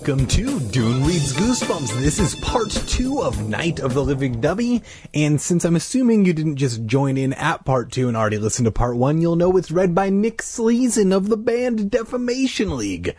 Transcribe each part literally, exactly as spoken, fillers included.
Welcome to Dune Reads Goosebumps. This is part two of Night of the Living Dummy, and since I'm assuming you didn't just join in at part two and already listened to part one, you'll know it's read by Nick Sleason of the band Defamation League.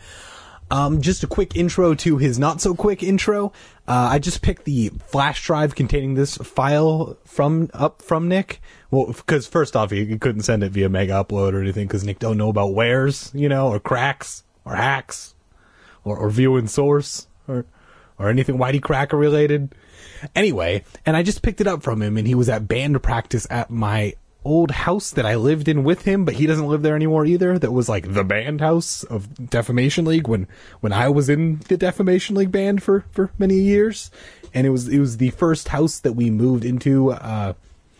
Um, just a quick intro to his not-so-quick intro. Uh, I just picked the flash drive containing this file from up from Nick. Well, because first off, he, he couldn't send it via Mega Upload or anything, because Nick don't know about wares, you know, or cracks, or hacks, or, or viewing source, or or anything Whitey Cracker related. Anyway, and I just picked it up from him, and he was at band practice at my old house that I lived in with him, but he doesn't live there anymore either. That was like the band house of Defamation League when when I was in the Defamation League band for for many years, and it was it was the first house that we moved into, uh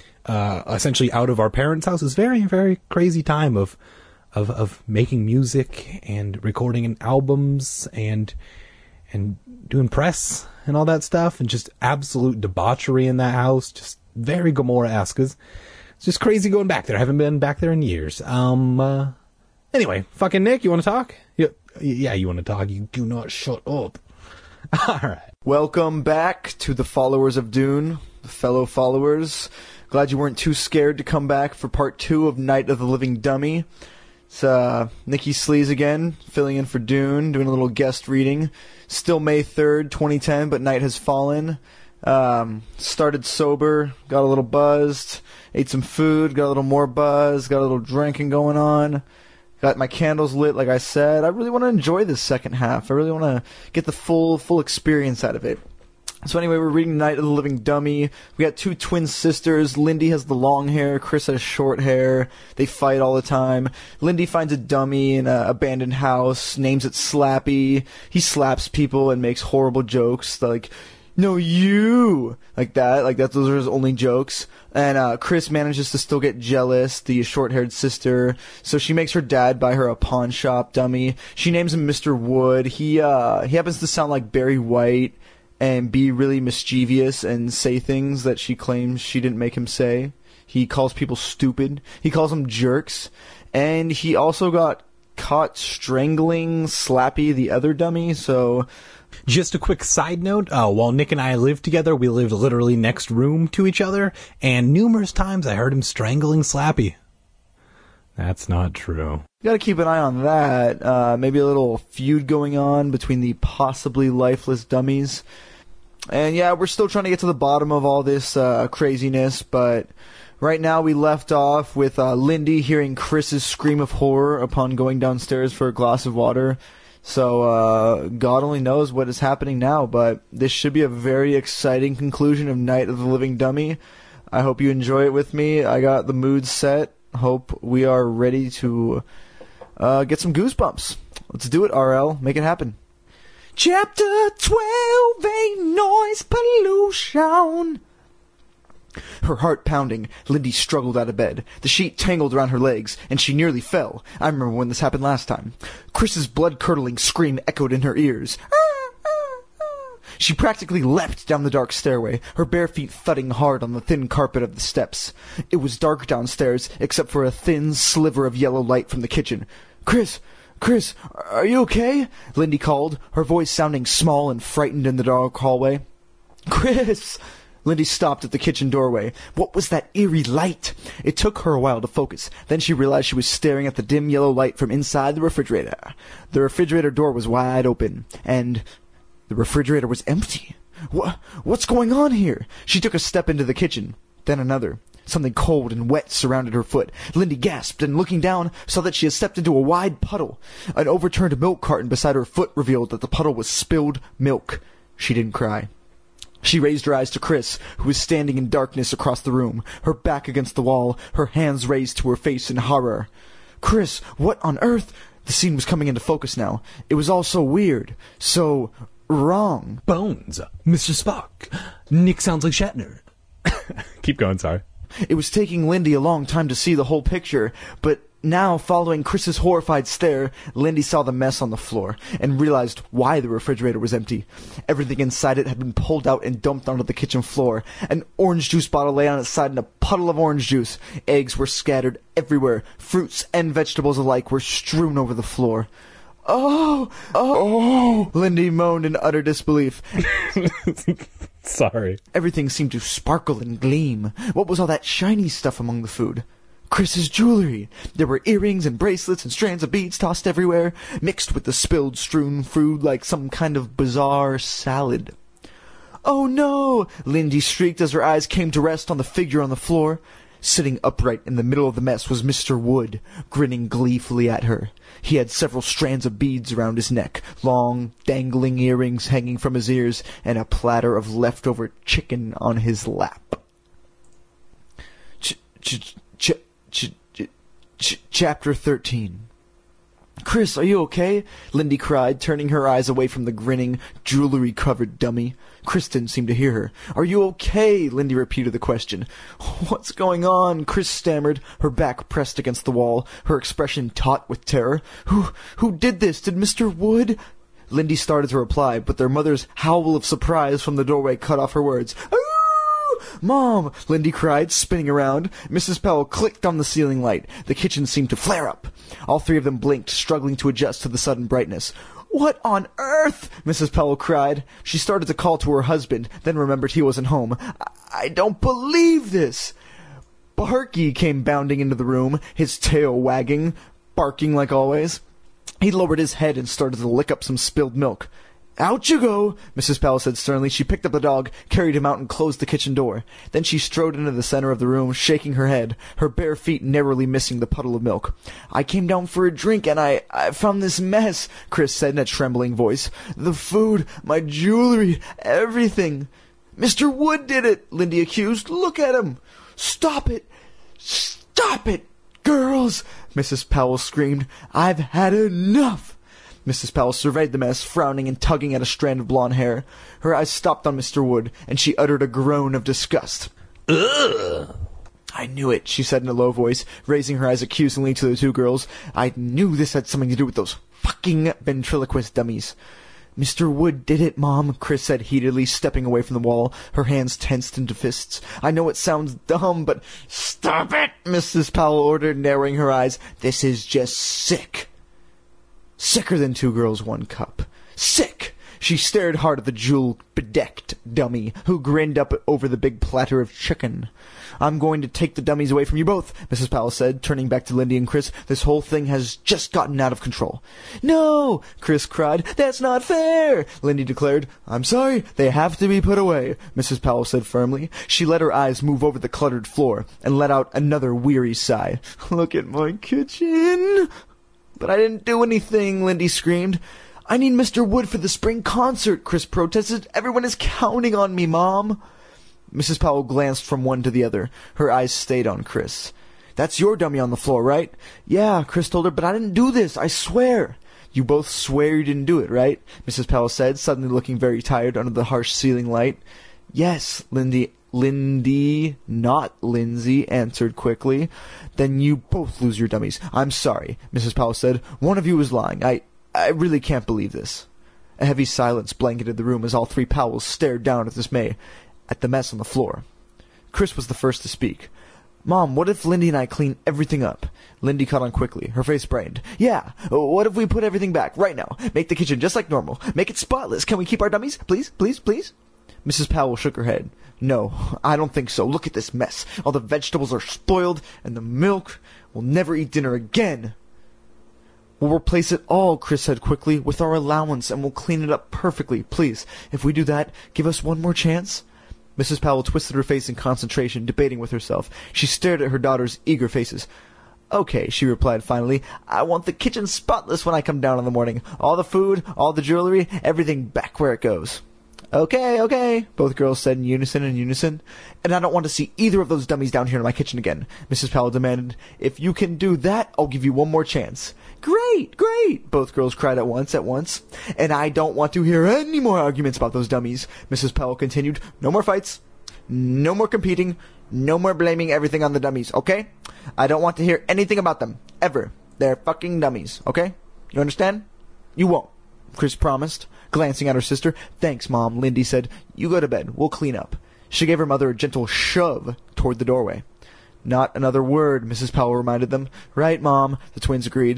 uh essentially out of our parents' house. It was very very crazy time of of of making music and recording albums and and doing press and all that stuff, and just absolute debauchery in that house. Just very Gomorrah-esque. It's just crazy going back there. I haven't been back there in years. Um, uh, anyway, fucking Nick, you want to talk? Yeah, yeah, you want to talk. You do not shut up. All right. Welcome back to the followers of Dune, the fellow followers. Glad you weren't too scared to come back for part two of Night of the Living Dummy. It's uh, Nicky Sleaze again, filling in for Dune, doing a little guest reading. Still May third, twenty ten, but night has fallen. Um, started sober, got a little buzzed, ate some food, got a little more buzz, got a little drinking going on, got my candles lit like I said. I really want to enjoy this second half. I really want to get the full full experience out of it. So anyway, we're reading Night of the Living Dummy. We got two twin sisters. Lindy has the long hair, Chris has short hair. They fight all the time. Lindy finds a dummy in an abandoned house, names it Slappy. He slaps people and makes horrible jokes like, "No, you!" Like that. Like that. Those are his only jokes. And uh, Chris manages to still get jealous, the short-haired sister. So she makes her dad buy her a pawn shop dummy. She names him Mister Wood. He uh, he happens to sound like Barry White and be really mischievous and say things that she claims she didn't make him say. He calls people stupid. He calls them jerks. And he also got caught strangling Slappy, the other dummy, so... Just a quick side note, uh, while Nick and I lived together, we lived literally next room to each other, and numerous times I heard him strangling Slappy. That's not true. You gotta keep an eye on that. Uh, maybe a little feud going on between the possibly lifeless dummies. And yeah, we're still trying to get to the bottom of all this uh, craziness, but right now we left off with uh, Lindy hearing Chris's scream of horror upon going downstairs for a glass of water. So, uh, God only knows what is happening now, but this should be a very exciting conclusion of Night of the Living Dummy. I hope you enjoy it with me. I got the mood set. Hope we are ready to uh, get some goosebumps. Let's do it, R L. Make it happen. Chapter twelve, A Noise Pollution. Her heart pounding, Lindy struggled out of bed. The sheet tangled around her legs, and she nearly fell. I remember when this happened last time. Chris's blood-curdling scream echoed in her ears. She practically leapt down the dark stairway, her bare feet thudding hard on the thin carpet of the steps. It was dark downstairs, except for a thin sliver of yellow light from the kitchen. Chris! Chris! Are you okay? Lindy called, her voice sounding small and frightened in the dark hallway. Chris! Lindy stopped at the kitchen doorway. What was that eerie light? It took her a while to focus. Then she realized she was staring at the dim yellow light from inside the refrigerator. The refrigerator door was wide open, and the refrigerator was empty. What? What's going on here? She took a step into the kitchen, then another. Something cold and wet surrounded her foot. Lindy gasped and, looking down, saw that she had stepped into a wide puddle. An overturned milk carton beside her foot revealed that the puddle was spilled milk. She didn't cry. She raised her eyes to Chris, who was standing in darkness across the room, her back against the wall, her hands raised to her face in horror. Chris, what on earth? The scene was coming into focus now. It was all so weird. So wrong. Bones. Mister Spock. Nick sounds like Shatner. Keep going, sorry. It was taking Lindy a long time to see the whole picture, but now, following Chris's horrified stare, Lindy saw the mess on the floor and realized why the refrigerator was empty. Everything inside it had been pulled out and dumped onto the kitchen floor. An orange juice bottle lay on its side in a puddle of orange juice. Eggs were scattered everywhere. Fruits and vegetables alike were strewn over the floor. Oh, oh, Lindy moaned in utter disbelief. Sorry. Everything seemed to sparkle and gleam. What was all that shiny stuff among the food? Chris's jewelry. There were earrings and bracelets and strands of beads tossed everywhere, mixed with the spilled strewn food like some kind of bizarre salad. Oh no! Lindy shrieked as her eyes came to rest on the figure on the floor. Sitting upright in the middle of the mess was Mister Wood, grinning gleefully at her. He had several strands of beads around his neck, long, dangling earrings hanging from his ears, and a platter of leftover chicken on his lap. Ch ch ch ch ch Chapter thirteen. Chris, are you okay? Lindy cried, turning her eyes away from the grinning, jewelry-covered dummy. Chris didn't seem to hear her. Are you okay? Lindy repeated the question. What's going on? Chris stammered, her back pressed against the wall, her expression taut with terror. Who, who did this? Did Mister Wood? Lindy started to reply, but their mother's howl of surprise from the doorway cut off her words. Mom! Lindy cried, spinning around. Missus Powell clicked on the ceiling light. The kitchen seemed to flare up. All three of them blinked, struggling to adjust to the sudden brightness. What on earth? Missus Powell cried. She started to call to her husband, then remembered he wasn't home. I, I don't believe this! Barky came bounding into the room, his tail wagging, barking like always. He lowered his head and started to lick up some spilled milk. Out you go, Missus Powell said sternly. She picked up the dog, carried him out, and closed the kitchen door. Then she strode into the center of the room, shaking her head, her bare feet narrowly missing the puddle of milk. I came down for a drink, and I, I found this mess, Chris said in a trembling voice. The food, my jewelry, everything. Mister Wood did it, Lindy accused. Look at him. Stop it. Stop it, girls, Missus Powell screamed. I've had enough. Missus Powell surveyed the mess, frowning and tugging at a strand of blonde hair. Her eyes stopped on Mister Wood, and she uttered a groan of disgust. Ugh! I knew it, she said in a low voice, raising her eyes accusingly to the two girls. I knew this had something to do with those fucking ventriloquist dummies. Mister Wood did it, Mom, Chris said heatedly, stepping away from the wall, her hands tensed into fists. I know it sounds dumb, but... Stop it, Missus Powell ordered, narrowing her eyes. This is just sick. Sicker than two girls, one cup. Sick! She stared hard at the jewel-bedecked dummy, who grinned up over the big platter of chicken. I'm going to take the dummies away from you both, Missus Powell said, turning back to Lindy and Chris. This whole thing has just gotten out of control. No! Chris cried. That's not fair! Lindy declared. I'm sorry, they have to be put away, Missus Powell said firmly. She let her eyes move over the cluttered floor, and let out another weary sigh. Look at my kitchen! But I didn't do anything, Lindy screamed. I need Mister Wood for the spring concert, Chris protested. Everyone is counting on me, Mom. Missus Powell glanced from one to the other. Her eyes stayed on Chris. That's your dummy on the floor, right? Yeah, Chris told her, but I didn't do this, I swear. You both swear you didn't do it, right? Missus Powell said, suddenly looking very tired under the harsh ceiling light. Yes, Lindy... Lindy, not Lindsay, answered quickly. Then you both lose your dummies. I'm sorry, Missus Powell said. One of you is lying. I, I really can't believe this. A heavy silence blanketed the room as all three Powells stared down at dismay, at the mess on the floor. Chris was the first to speak. Mom, what if Lindy and I clean everything up? Lindy caught on quickly. Her face brightened. Yeah, what if we put everything back, right now? Make the kitchen just like normal. Make it spotless. Can we keep our dummies? Please, please, please? Missus Powell shook her head. No, I don't think so. Look at this mess. All the vegetables are spoiled, and the milk. We'll never eat dinner again. We'll replace it all, Chris said quickly, with our allowance, and we'll clean it up perfectly. Please, if we do that, give us one more chance. Missus Powell twisted her face in concentration, debating with herself. She stared at her daughter's eager faces. Okay, she replied finally. I want the kitchen spotless when I come down in the morning. All the food, all the jewelry, everything back where it goes. Okay, okay, both girls said in unison in unison. And I don't want to see either of those dummies down here in my kitchen again, Missus Powell demanded. If you can do that, I'll give you one more chance. Great, great, both girls cried at once, at once. And I don't want to hear any more arguments about those dummies, Missus Powell continued. No more fights, no more competing, no more blaming everything on the dummies, okay? I don't want to hear anything about them, ever. They're fucking dummies, okay? You understand? You won't, Chris promised. Glancing at her sister. Thanks, Mom, Lindy said. You go to bed. We'll clean up. She gave her mother a gentle shove toward the doorway. Not another word, Missus Powell reminded them. Right, Mom, the twins agreed.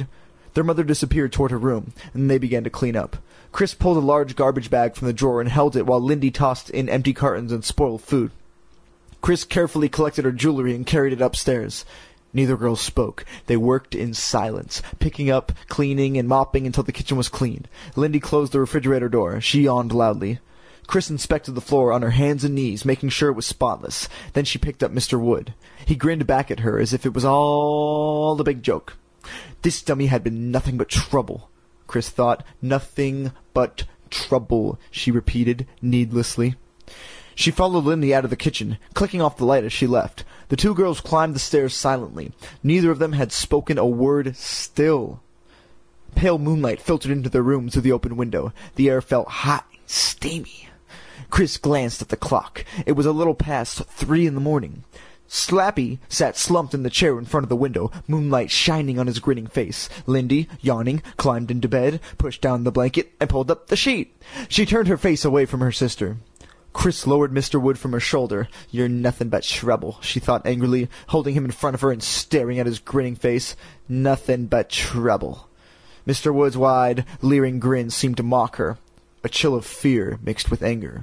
Their mother disappeared toward her room, and they began to clean up. Chris pulled a large garbage bag from the drawer and held it while Lindy tossed in empty cartons and spoiled food. Chris carefully collected her jewelry and carried it upstairs. Neither girl spoke. They worked in silence, picking up, cleaning, and mopping until the kitchen was clean. Lindy closed the refrigerator door. She yawned loudly. Chris inspected the floor on her hands and knees, making sure it was spotless. Then she picked up Mister Wood. He grinned back at her as if it was all a big joke. This dummy had been nothing but trouble, Chris thought. Nothing but trouble, she repeated needlessly. She followed Lindy out of the kitchen, clicking off the light as she left. The two girls climbed the stairs silently. Neither of them had spoken a word still. Pale moonlight filtered into their room through the open window. The air felt hot and steamy. Chris glanced at the clock. It was a little past three in the morning. Slappy sat slumped in the chair in front of the window, moonlight shining on his grinning face. Lindy, yawning, climbed into bed, pushed down the blanket, and pulled up the sheet. She turned her face away from her sister. Chris lowered Mister Wood from her shoulder. "You're nothing but trouble," she thought angrily, holding him in front of her and staring at his grinning face. Nothing but trouble. Mister Wood's wide, leering grin seemed to mock her. A chill of fear mixed with anger.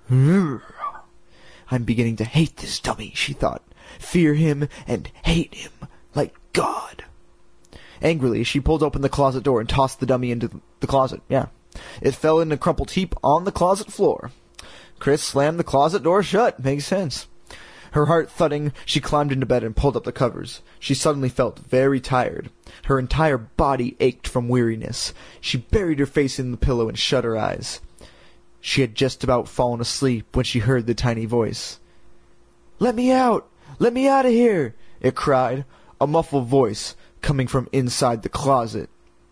"I'm beginning to hate this dummy," she thought. Fear him and hate him like God. Angrily, she pulled open the closet door and tossed the dummy into the closet. Yeah. It fell in a crumpled heap on the closet floor. Chris slammed the closet door shut. Makes sense. Her heart thudding, she climbed into bed and pulled up the covers. She suddenly felt very tired. Her entire body ached from weariness. She buried her face in the pillow and shut her eyes. She had just about fallen asleep when she heard the tiny voice. "Let me out! Let me out of here!" it cried, a muffled voice coming from inside the closet.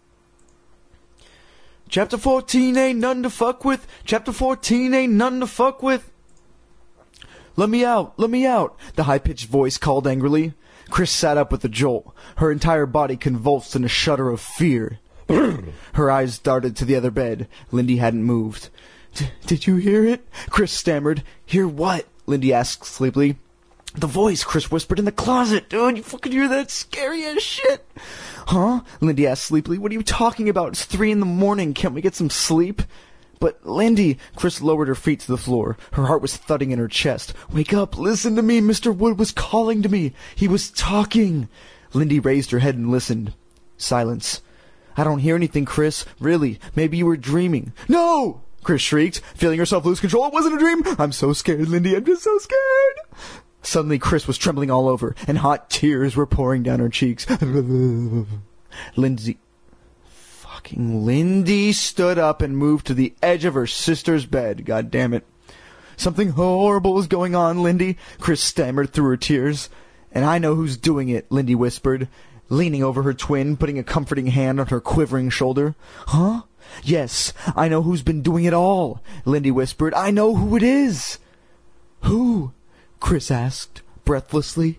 Chapter fourteen ain't none to fuck with. Chapter fourteen ain't none to fuck with. "Let me out! Let me out!" the high-pitched voice called angrily. Chris sat up with a jolt. Her entire body convulsed in a shudder of fear. Her eyes darted to the other bed. Lindy hadn't moved. "Did you hear it?" Chris stammered. "Hear what?" Lindy asked sleepily. "The voice," Chris whispered, "in the closet. Dude, you fucking hear that scary ass shit?" "Huh?" Lindy asked sleepily. "What are you talking about? It's three in the morning. Can't we get some sleep?" "But, Lindy," Chris lowered her feet to the floor. Her heart was thudding in her chest. "Wake up. Listen to me. Mister Wood was calling to me. He was talking." Lindy raised her head and listened. Silence. "I don't hear anything, Chris. Really. Maybe you were dreaming." "No!" Chris shrieked, feeling herself lose control. "It wasn't a dream. I'm so scared, Lindy. I'm just so scared." Suddenly, Chris was trembling all over, and hot tears were pouring down her cheeks. Lindsay... Fucking Lindy stood up and moved to the edge of her sister's bed. God damn it. "Something horrible is going on, Lindy," Chris stammered through her tears. "And I know who's doing it," Lindy whispered, leaning over her twin, putting a comforting hand on her quivering shoulder. "Huh? Yes, I know who's been doing it all," Lindy whispered. "I know who it is." "Who?" Chris asked, breathlessly.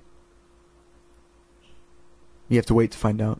You have to wait to find out.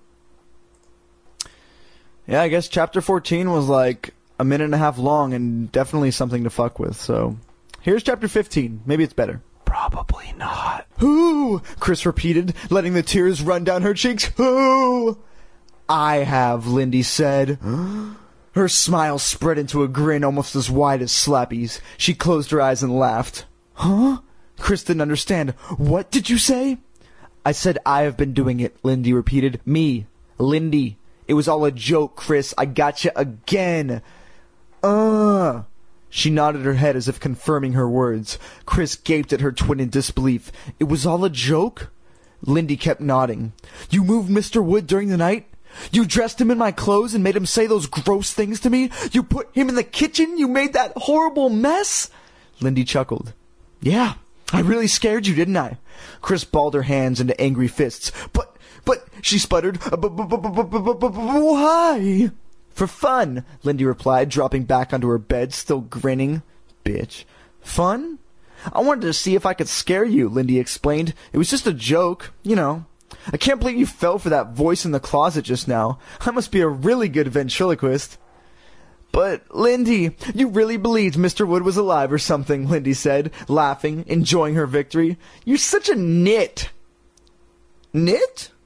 Yeah, I guess chapter fourteen was like a minute and a half long and definitely something to fuck with, so... Here's chapter fifteen. Maybe it's better. Probably not. "Who?" Chris repeated, letting the tears run down her cheeks. "Who?" "I have," Lindy said. Her smile spread into a grin almost as wide as Slappy's. She closed her eyes and laughed. "Huh?" Chris didn't understand. "What did you say?" "I said I have been doing it," Lindy repeated. "Me. Lindy. It was all a joke, Chris. I gotcha again." Uh. She nodded her head as if confirming her words. Chris gaped at her twin in disbelief. "It was all a joke?" Lindy kept nodding. "You moved Mister Wood during the night? You dressed him in my clothes and made him say those gross things to me? You put him in the kitchen? You made that horrible mess?" Lindy chuckled. "Yeah, I really scared you, didn't I?" Chris balled her hands into angry fists. But, but, she sputtered, "Why?" "For fun," Lindy replied, dropping back onto her bed, still grinning. Bitch. "Fun? I wanted to see if I could scare you," Lindy explained. "It was just a joke, you know. I can't believe you fell for that voice in the closet just now. I must be a really good ventriloquist." "But, Lindy, you really believed Mister Wood was alive or something," Lindy said, laughing, enjoying her victory. "You're such a nit." "Nit?"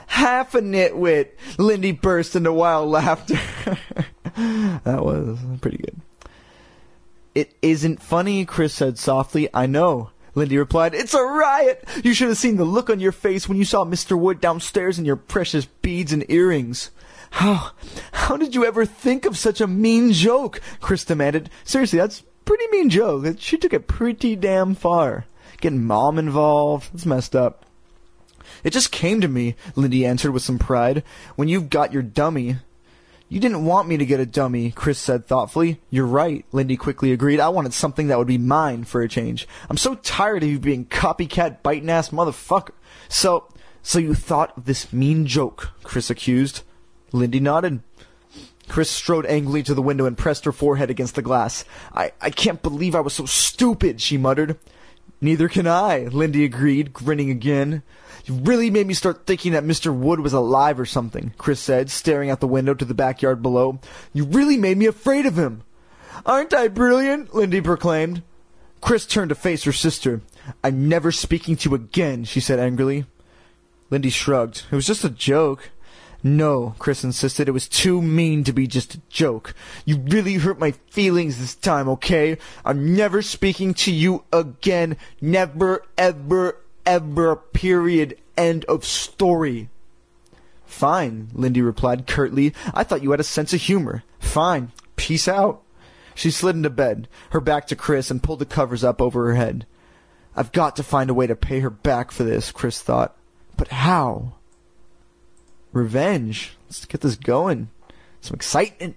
half a nitwit. Lindy burst into wild laughter. That was pretty good. It isn't funny, Chris said softly. I know. Lindy replied, it's a riot! You should have seen the look on your face when you saw Mister Wood downstairs in your precious beads and earrings. How, how did you ever think of such a mean joke? Chris demanded. Seriously, that's a pretty mean joke. She took it pretty damn far. Getting Mom involved, that's messed up. It just came to me, Lindy answered with some pride. When you've got your dummy... You didn't want me to get a dummy, Chris said thoughtfully. You're right, Lindy quickly agreed. I wanted something that would be mine for a change. I'm so tired of you being copycat biting-ass motherfucker. So, so you thought of this mean joke, Chris accused. Lindy nodded. Chris strode angrily to the window and pressed her forehead against the glass. I, I can't believe I was so stupid, she muttered. Neither can I, Lindy agreed, grinning again. You really made me start thinking that Mister Wood was alive or something, Chris said, staring out the window to the backyard below. You really made me afraid of him. Aren't I brilliant? Lindy proclaimed. Chris turned to face her sister. I'm never speaking to you again, she said angrily. Lindy shrugged. It was just a joke. No, Chris insisted. It was too mean to be just a joke. You really hurt my feelings this time, okay? I'm never speaking to you again. Never, ever, ever, period. End of story. Fine, Lindy replied curtly. I thought you had a sense of humor. Fine. Peace out. She slid into bed, her back to Chris, and pulled the covers up over her head. I've got to find a way to pay her back for this, Chris thought. But how? Revenge. Let's get this going. Some excitement.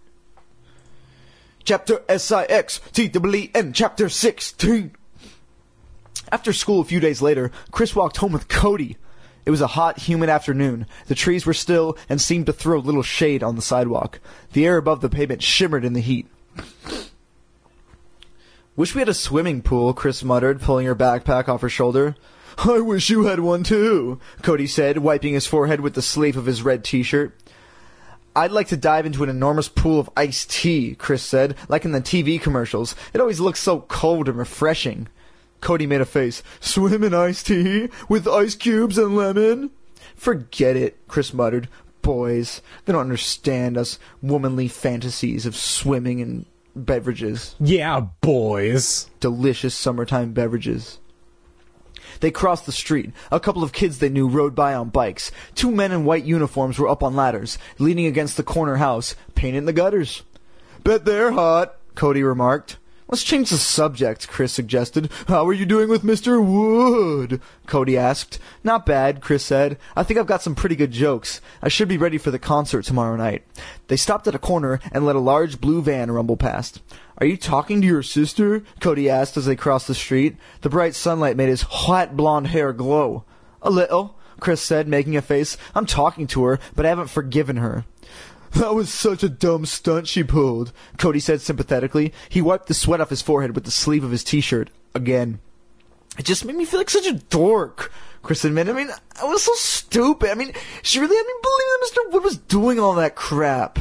Chapter S I X T E E N, Chapter sixteen. After school a few days later, Chris walked home with Cody. It was a hot, humid afternoon. The trees were still and seemed to throw little shade on the sidewalk. The air above the pavement shimmered in the heat. Wish we had a swimming pool, Chris muttered, pulling her backpack off her shoulder. I wish you had one too, Cody said, wiping his forehead with the sleeve of his red t-shirt. I'd like to dive into an enormous pool of iced tea, Chris said, like in the T V commercials. It always looks so cold and refreshing. Cody made a face. Swim in iced tea? With ice cubes and lemon? Forget it, Chris muttered. Boys, they don't understand us womanly fantasies of swimming in beverages. Yeah, boys. Delicious summertime beverages. They crossed the street. A couple of kids they knew rode by on bikes. Two men in white uniforms were up on ladders, leaning against the corner house, painting the gutters. Bet they're hot, Cody remarked. Let's change the subject, Chris suggested. How are you doing with Mister Wood? Cody asked. Not bad, Chris said. I think I've got some pretty good jokes. I should be ready for the concert tomorrow night. They stopped at a corner and let a large blue van rumble past. Are you talking to your sister? Cody asked as they crossed the street. The bright sunlight made his hot blonde hair glow. A little, Chris said, making a face. I'm talking to her, but I haven't forgiven her. That was such a dumb stunt she pulled, Cody said sympathetically. He wiped the sweat off his forehead with the sleeve of his t-shirt. Again. It just made me feel like such a dork, Chris admitted. I mean, I was so stupid. I mean, she really had me believing that Mister Wood was doing all that crap.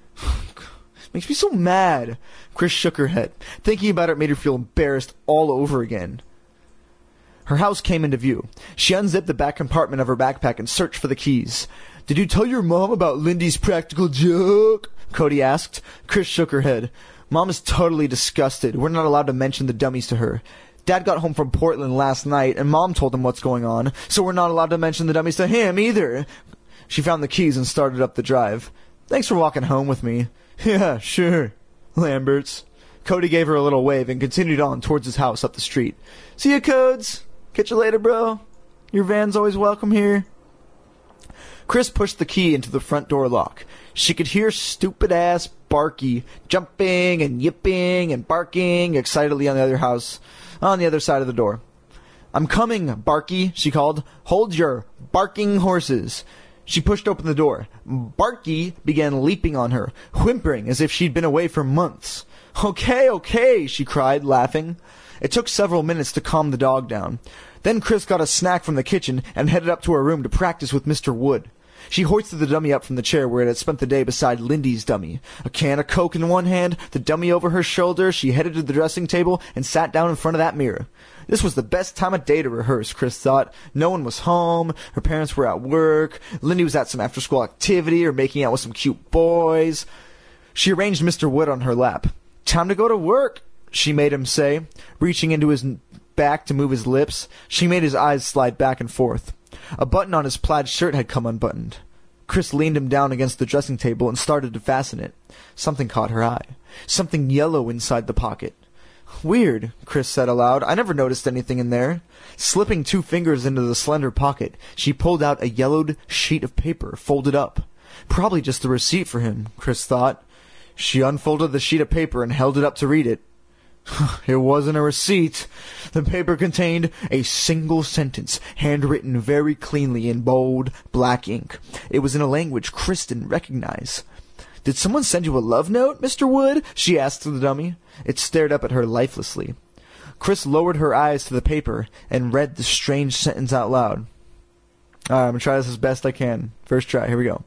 Makes me so mad. Chris shook her head. Thinking about it made her feel embarrassed all over again. Her house came into view. She unzipped the back compartment of her backpack and searched for the keys. Did you tell your mom about Lindy's practical joke? Cody asked. Chris shook her head. Mom is totally disgusted. We're not allowed to mention the dummies to her. Dad got home from Portland last night, and Mom told him what's going on, so we're not allowed to mention the dummies to him either. She found the keys and started up the drive. Thanks for walking home with me. Yeah, sure. Lamberts. Cody gave her a little wave and continued on towards his house up the street. See ya, Codes. Catch you later, bro. Your van's always welcome here. Chris pushed the key into the front door lock. She could hear stupid-ass Barky jumping and yipping and barking excitedly on the other house, on the other side of the door. I'm coming, Barky, she called. Hold your barking horses. She pushed open the door. Barky began leaping on her, whimpering as if she'd been away for months. Okay, okay, she cried, laughing. It took several minutes to calm the dog down. Then Chris got a snack from the kitchen and headed up to her room to practice with Mister Wood. She hoisted the dummy up from the chair where it had spent the day beside Lindy's dummy. A can of Coke in one hand, the dummy over her shoulder, she headed to the dressing table and sat down in front of that mirror. This was the best time of day to rehearse, Chris thought. No one was home, her parents were at work, Lindy was at some after-school activity or making out with some cute boys. She arranged Mister Wood on her lap. "Time to go to work," she made him say, reaching into his back to move his lips. She made his eyes slide back and forth. A button on his plaid shirt had come unbuttoned. Chris leaned him down against the dressing table and started to fasten it. Something caught her eye. Something yellow inside the pocket. "Weird," Chris said aloud. "I never noticed anything in there." Slipping two fingers into the slender pocket, she pulled out a yellowed sheet of paper, folded up. Probably just a receipt for him, Chris thought. She unfolded the sheet of paper and held it up to read it. It wasn't a receipt. The paper contained a single sentence, handwritten very cleanly in bold, black ink. It was in a language Chris didn't recognize. "Did someone send you a love note, Mister Wood?" she asked the dummy. It stared up at her lifelessly. Chris lowered her eyes to the paper and read the strange sentence out loud. All right, I'm going to try this as best I can. First try. Here we go.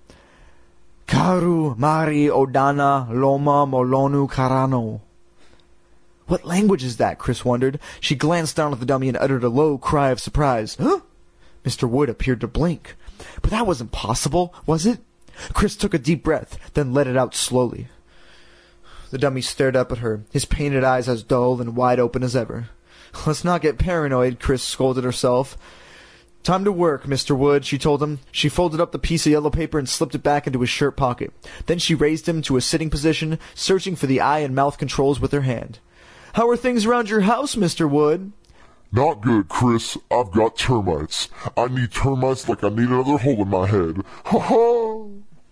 Karu Mari Odana Loma Molonu Karano. What language is that? Chris wondered. She glanced down at the dummy and uttered a low cry of surprise. Huh? Mister Wood appeared to blink. But that wasn't possible, was it? Chris took a deep breath, then let it out slowly. The dummy stared up at her, his painted eyes as dull and wide open as ever. Let's not get paranoid, Chris scolded herself. Time to work, Mister Wood, she told him. She folded up the piece of yellow paper and slipped it back into his shirt pocket. Then she raised him to a sitting position, searching for the eye and mouth controls with her hand. How are things around your house, Mister Wood? Not good, Chris. I've got termites. I need termites like I need another hole in my head. Ha ha!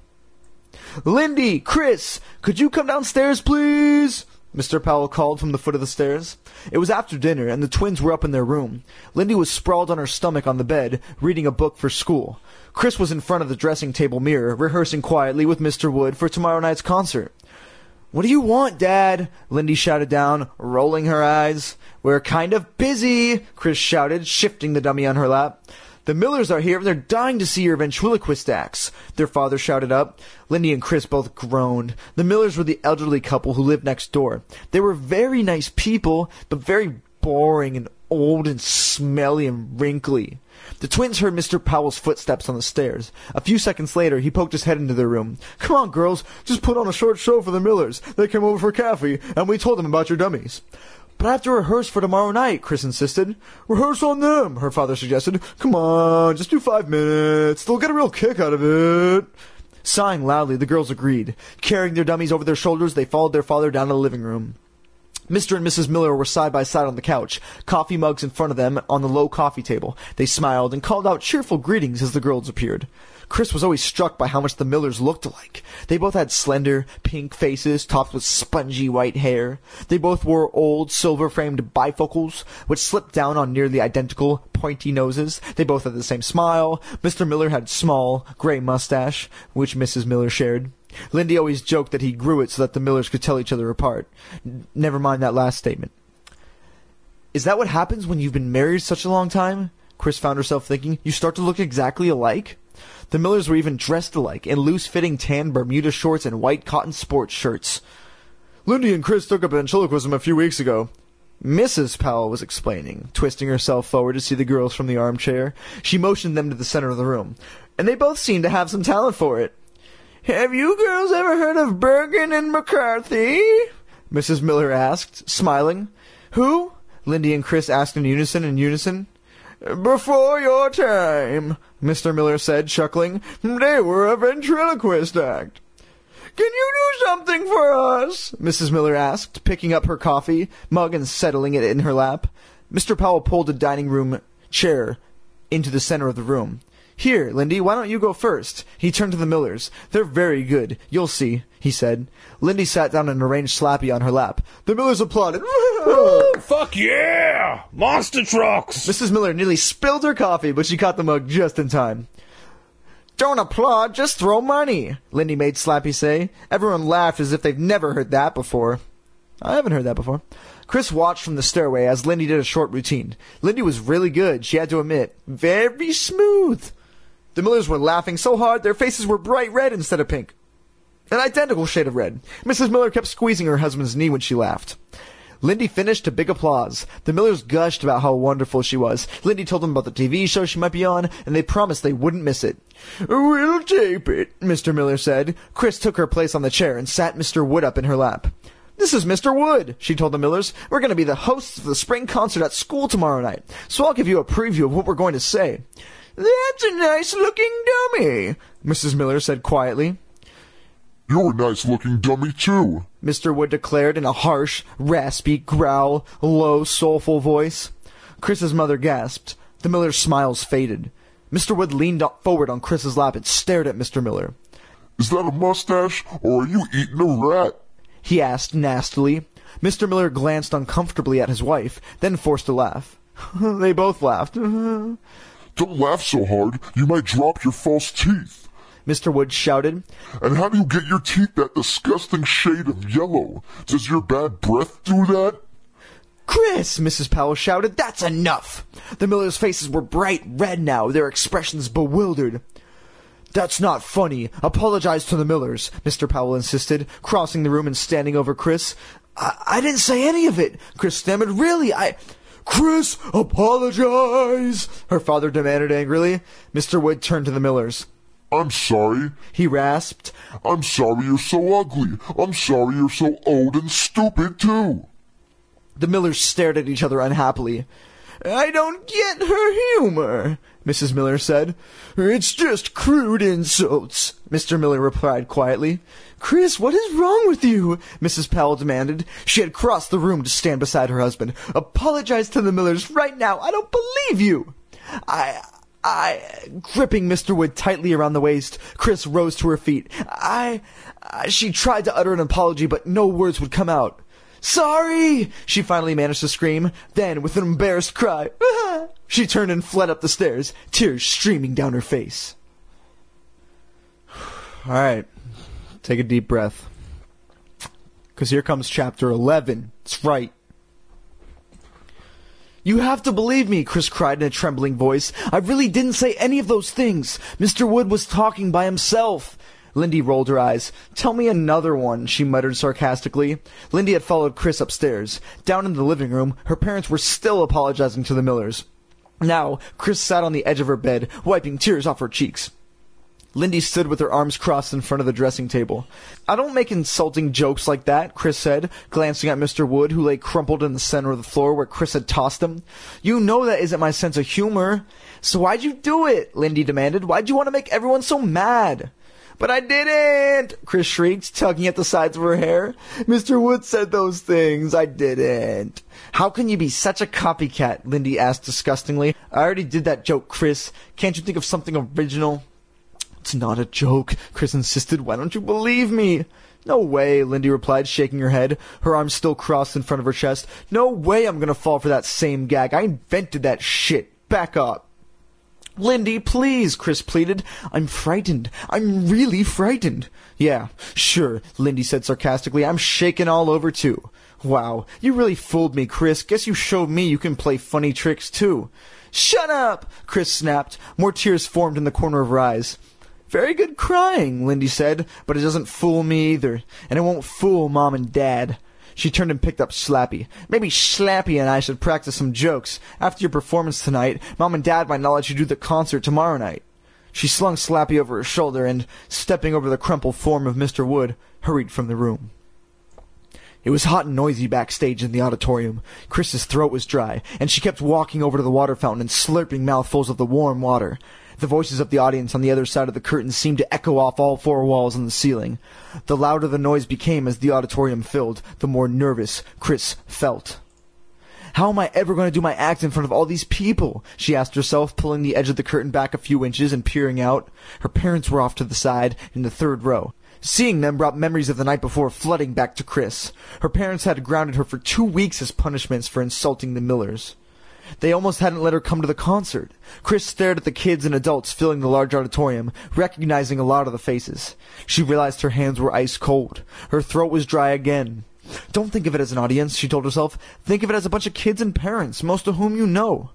Lindy, Chris, could you come downstairs, please? Mister Powell called from the foot of the stairs. It was after dinner, and the twins were up in their room. Lindy was sprawled on her stomach on the bed, reading a book for school. Chris was in front of the dressing table mirror, rehearsing quietly with Mister Wood for tomorrow night's concert. What do you want, Dad? Lindy shouted down, rolling her eyes. We're kind of busy, Chris shouted, shifting the dummy on her lap. The Millers are here, and they're dying to see your ventriloquist acts, their father shouted up. Lindy and Chris both groaned. The Millers were the elderly couple who lived next door. They were very nice people, but very boring and old and smelly and wrinkly. The twins heard Mister Powell's footsteps on the stairs. A few seconds later, he poked his head into their room. Come on, girls, just put on a short show for the Millers. They came over for coffee, and we told them about your dummies. But I have to rehearse for tomorrow night, Chris insisted. Rehearse on them, her father suggested. Come on, just do five minutes. They'll get a real kick out of it. Sighing loudly, the girls agreed. Carrying their dummies over their shoulders, they followed their father down to the living room. Mister and Missus Miller were side by side on the couch, coffee mugs in front of them on the low coffee table. They smiled and called out cheerful greetings as the girls appeared. Chris was always struck by how much the Millers looked alike. They both had slender, pink faces topped with spongy white hair. They both wore old, silver-framed bifocals, which slipped down on nearly identical, pointy noses. They both had the same smile. Mister Miller had small, gray mustache, which Missus Miller shared. Lindy always joked that he grew it so that the Millers could tell each other apart. N- never mind that last statement. Is that what happens when you've been married such a long time? Chris found herself thinking. You start to look exactly alike? The Millers were even dressed alike, in loose-fitting tan Bermuda shorts and white cotton sports shirts. Lindy and Chris took up ventriloquism a few weeks ago. Missus Powell was explaining, twisting herself forward to see the girls from the armchair. She motioned them to the center of the room. And they both seemed to have some talent for it. Have you girls ever heard of Bergen and McCarthy? Missus Miller asked, smiling. Who? Lindy and Chris asked in unison in unison. Before your time, Mister Miller said, chuckling. They were a ventriloquist act. Can you do something for us? Missus Miller asked, picking up her coffee mug and settling it in her lap. Mister Powell pulled a dining room chair into the center of the room. Here, Lindy, why don't you go first? He turned to the Millers. They're very good. You'll see, he said. Lindy sat down and arranged Slappy on her lap. The Millers applauded. Woo, fuck yeah! Monster trucks! Missus Miller nearly spilled her coffee, but she caught the mug just in time. Don't applaud, just throw money, Lindy made Slappy say. Everyone laughed as if they've never heard that before. I haven't heard that before. Chris watched from the stairway as Lindy did a short routine. Lindy was really good, she had to admit. Very smooth. The Millers were laughing so hard their faces were bright red instead of pink. An identical shade of red. Missus Miller kept squeezing her husband's knee when she laughed. Lindy finished to big applause. The Millers gushed about how wonderful she was. Lindy told them about the T V show she might be on, and they promised they wouldn't miss it. "We'll tape it," Mister Miller said. Chris took her place on the chair and sat Mister Wood up in her lap. "This is Mister Wood," she told the Millers. "We're going to be the hosts of the spring concert at school tomorrow night, so I'll give you a preview of what we're going to say." "That's a nice-looking dummy," Missus Miller said quietly. "You're a nice-looking dummy, too," Mister Wood declared in a harsh, raspy growl, low, soulful voice. Chris's mother gasped. The Miller's smiles faded. Mister Wood leaned up forward on Chris's lap and stared at Mister Miller. "Is that a mustache, or are you eating a rat?" he asked nastily. Mister Miller glanced uncomfortably at his wife, then forced a laugh. They both laughed. "Don't laugh so hard. You might drop your false teeth," Mister Wood shouted. "And how do you get your teeth that disgusting shade of yellow? Does your bad breath do that?" "Chris," Missus Powell shouted, "that's enough!" The Millers' faces were bright red now, their expressions bewildered. "That's not funny. Apologize to the Millers," Mister Powell insisted, crossing the room and standing over Chris. I, I didn't say any of it," Chris stammered. "Really, I—" "Chris, apologize!" her father demanded angrily. Mister Wood turned to the Millers. "I'm sorry," he rasped. "I'm sorry you're so ugly. I'm sorry you're so old and stupid, too." The Millers stared at each other unhappily. "I don't get her humor," Missus Miller said. "It's just crude insults," Mister Miller replied quietly. "Chris, what is wrong with you?" Missus Powell demanded. She had crossed the room to stand beside her husband. "Apologize to the Millers right now. I don't believe you." I... I... Gripping Mister Wood tightly around the waist, Chris rose to her feet. I... I she tried to utter an apology, but no words would come out. "Sorry!" she finally managed to scream. Then, with an embarrassed cry, ah, she turned and fled up the stairs, tears streaming down her face. All right. Take a deep breath. Because here comes chapter eleven. It's right. "You have to believe me," Chris cried in a trembling voice. "I really didn't say any of those things. Mister Wood was talking by himself." Lindy rolled her eyes. "Tell me another one," she muttered sarcastically. Lindy had followed Chris upstairs. Down in the living room, her parents were still apologizing to the Millers. Now, Chris sat on the edge of her bed, wiping tears off her cheeks. Lindy stood with her arms crossed in front of the dressing table. "I don't make insulting jokes like that," Chris said, glancing at Mister Wood, who lay crumpled in the center of the floor where Chris had tossed him. "You know that isn't my sense of humor." "So why'd you do it?" Lindy demanded. "Why'd you want to make everyone so mad?" "But I didn't!" Chris shrieked, tugging at the sides of her hair. "Mister Wood said those things. I didn't." "How can you be such a copycat?" Lindy asked disgustingly. "I already did that joke, Chris. Can't you think of something original?" "It's not a joke," Chris insisted. "Why don't you believe me?" "No way," Lindy replied, shaking her head, her arms still crossed in front of her chest. "No way I'm gonna fall for that same gag. I invented that shit. Back up." "Lindy, please," Chris pleaded. "I'm frightened. I'm really frightened." "Yeah, sure," Lindy said sarcastically. "I'm shaking all over, too." "Wow, you really fooled me, Chris. Guess you showed me you can play funny tricks, too." "Shut up!" Chris snapped. More tears formed in the corner of her eyes. "Very good crying," Lindy said, "but it doesn't fool me either, and it won't fool Mom and Dad." She turned and picked up Slappy. "Maybe Slappy and I should practice some jokes. After your performance tonight, Mom and Dad might not let you do the concert tomorrow night." She slung Slappy over her shoulder and, stepping over the crumpled form of Mister Wood, hurried from the room. It was hot and noisy backstage in the auditorium. Chris's throat was dry, and she kept walking over to the water fountain and slurping mouthfuls of the warm water. The voices of the audience on the other side of the curtain seemed to echo off all four walls and the ceiling. The louder the noise became as the auditorium filled, the more nervous Chris felt. "How am I ever going to do my act in front of all these people?" she asked herself, pulling the edge of the curtain back a few inches and peering out. Her parents were off to the side, in the third row. Seeing them brought memories of the night before flooding back to Chris. Her parents had grounded her for two weeks as punishments for insulting the Millers. They almost hadn't let her come to the concert. Chris stared at the kids and adults filling the large auditorium, recognizing a lot of the faces. She realized her hands were ice cold. Her throat was dry again. "Don't think of it as an audience," she told herself. "Think of it as a bunch of kids and parents, most of whom you know."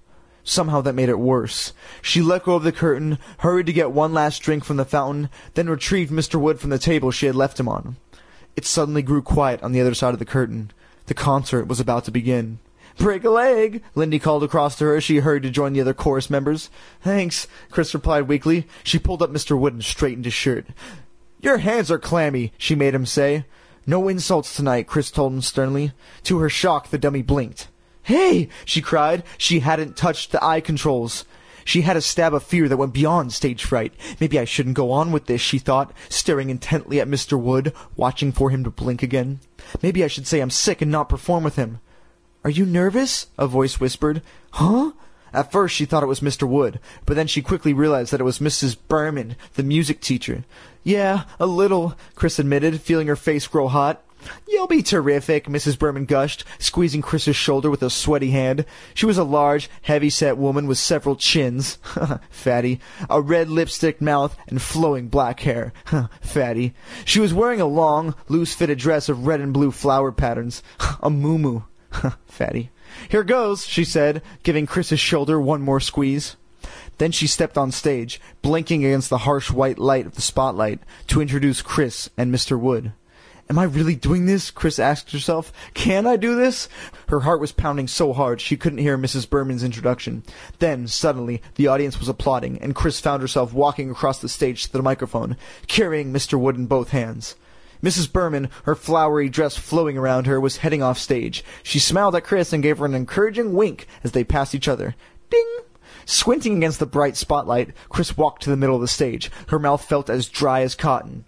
Somehow that made it worse. She let go of the curtain, hurried to get one last drink from the fountain, then retrieved Mister Wood from the table she had left him on. It suddenly grew quiet on the other side of the curtain. The concert was about to begin. "Break a leg," Lindy called across to her as she hurried to join the other chorus members. "Thanks," Chris replied weakly. She pulled up Mister Wood and straightened his shirt. "Your hands are clammy," she made him say. "No insults tonight," Chris told him sternly. To her shock, the dummy blinked. "Hey!" she cried. She hadn't touched the eye controls. She had a stab of fear that went beyond stage fright. Maybe I shouldn't go on with this, she thought, staring intently at Mister Wood, watching for him to blink again. Maybe I should say I'm sick and not perform with him. "Are you nervous?" a voice whispered. "Huh?" At first she thought it was Mister Wood, but then she quickly realized that it was Missus Berman, the music teacher. "Yeah, a little," Chris admitted, feeling her face grow hot. "You'll be terrific," Missus Berman gushed, squeezing Chris's shoulder with a sweaty hand. She was a large, heavy-set woman with several chins. Fatty. A red lipstick mouth and flowing black hair. Fatty. She was wearing a long, loose-fitted dress of red and blue flower patterns. A muumuu. Fatty. "Here goes," she said, giving Chris's shoulder one more squeeze. Then she stepped on stage, blinking against the harsh white light of the spotlight, to introduce Chris and Mister Wood. "Am I really doing this?" Chris asked herself. "Can I do this?" Her heart was pounding so hard she couldn't hear Missus Berman's introduction. Then, suddenly, the audience was applauding, and Chris found herself walking across the stage to the microphone, carrying Mister Wood in both hands. Missus Berman, her flowery dress flowing around her, was heading off stage. She smiled at Chris and gave her an encouraging wink as they passed each other. Ding! Squinting against the bright spotlight, Chris walked to the middle of the stage. Her mouth felt as dry as cotton.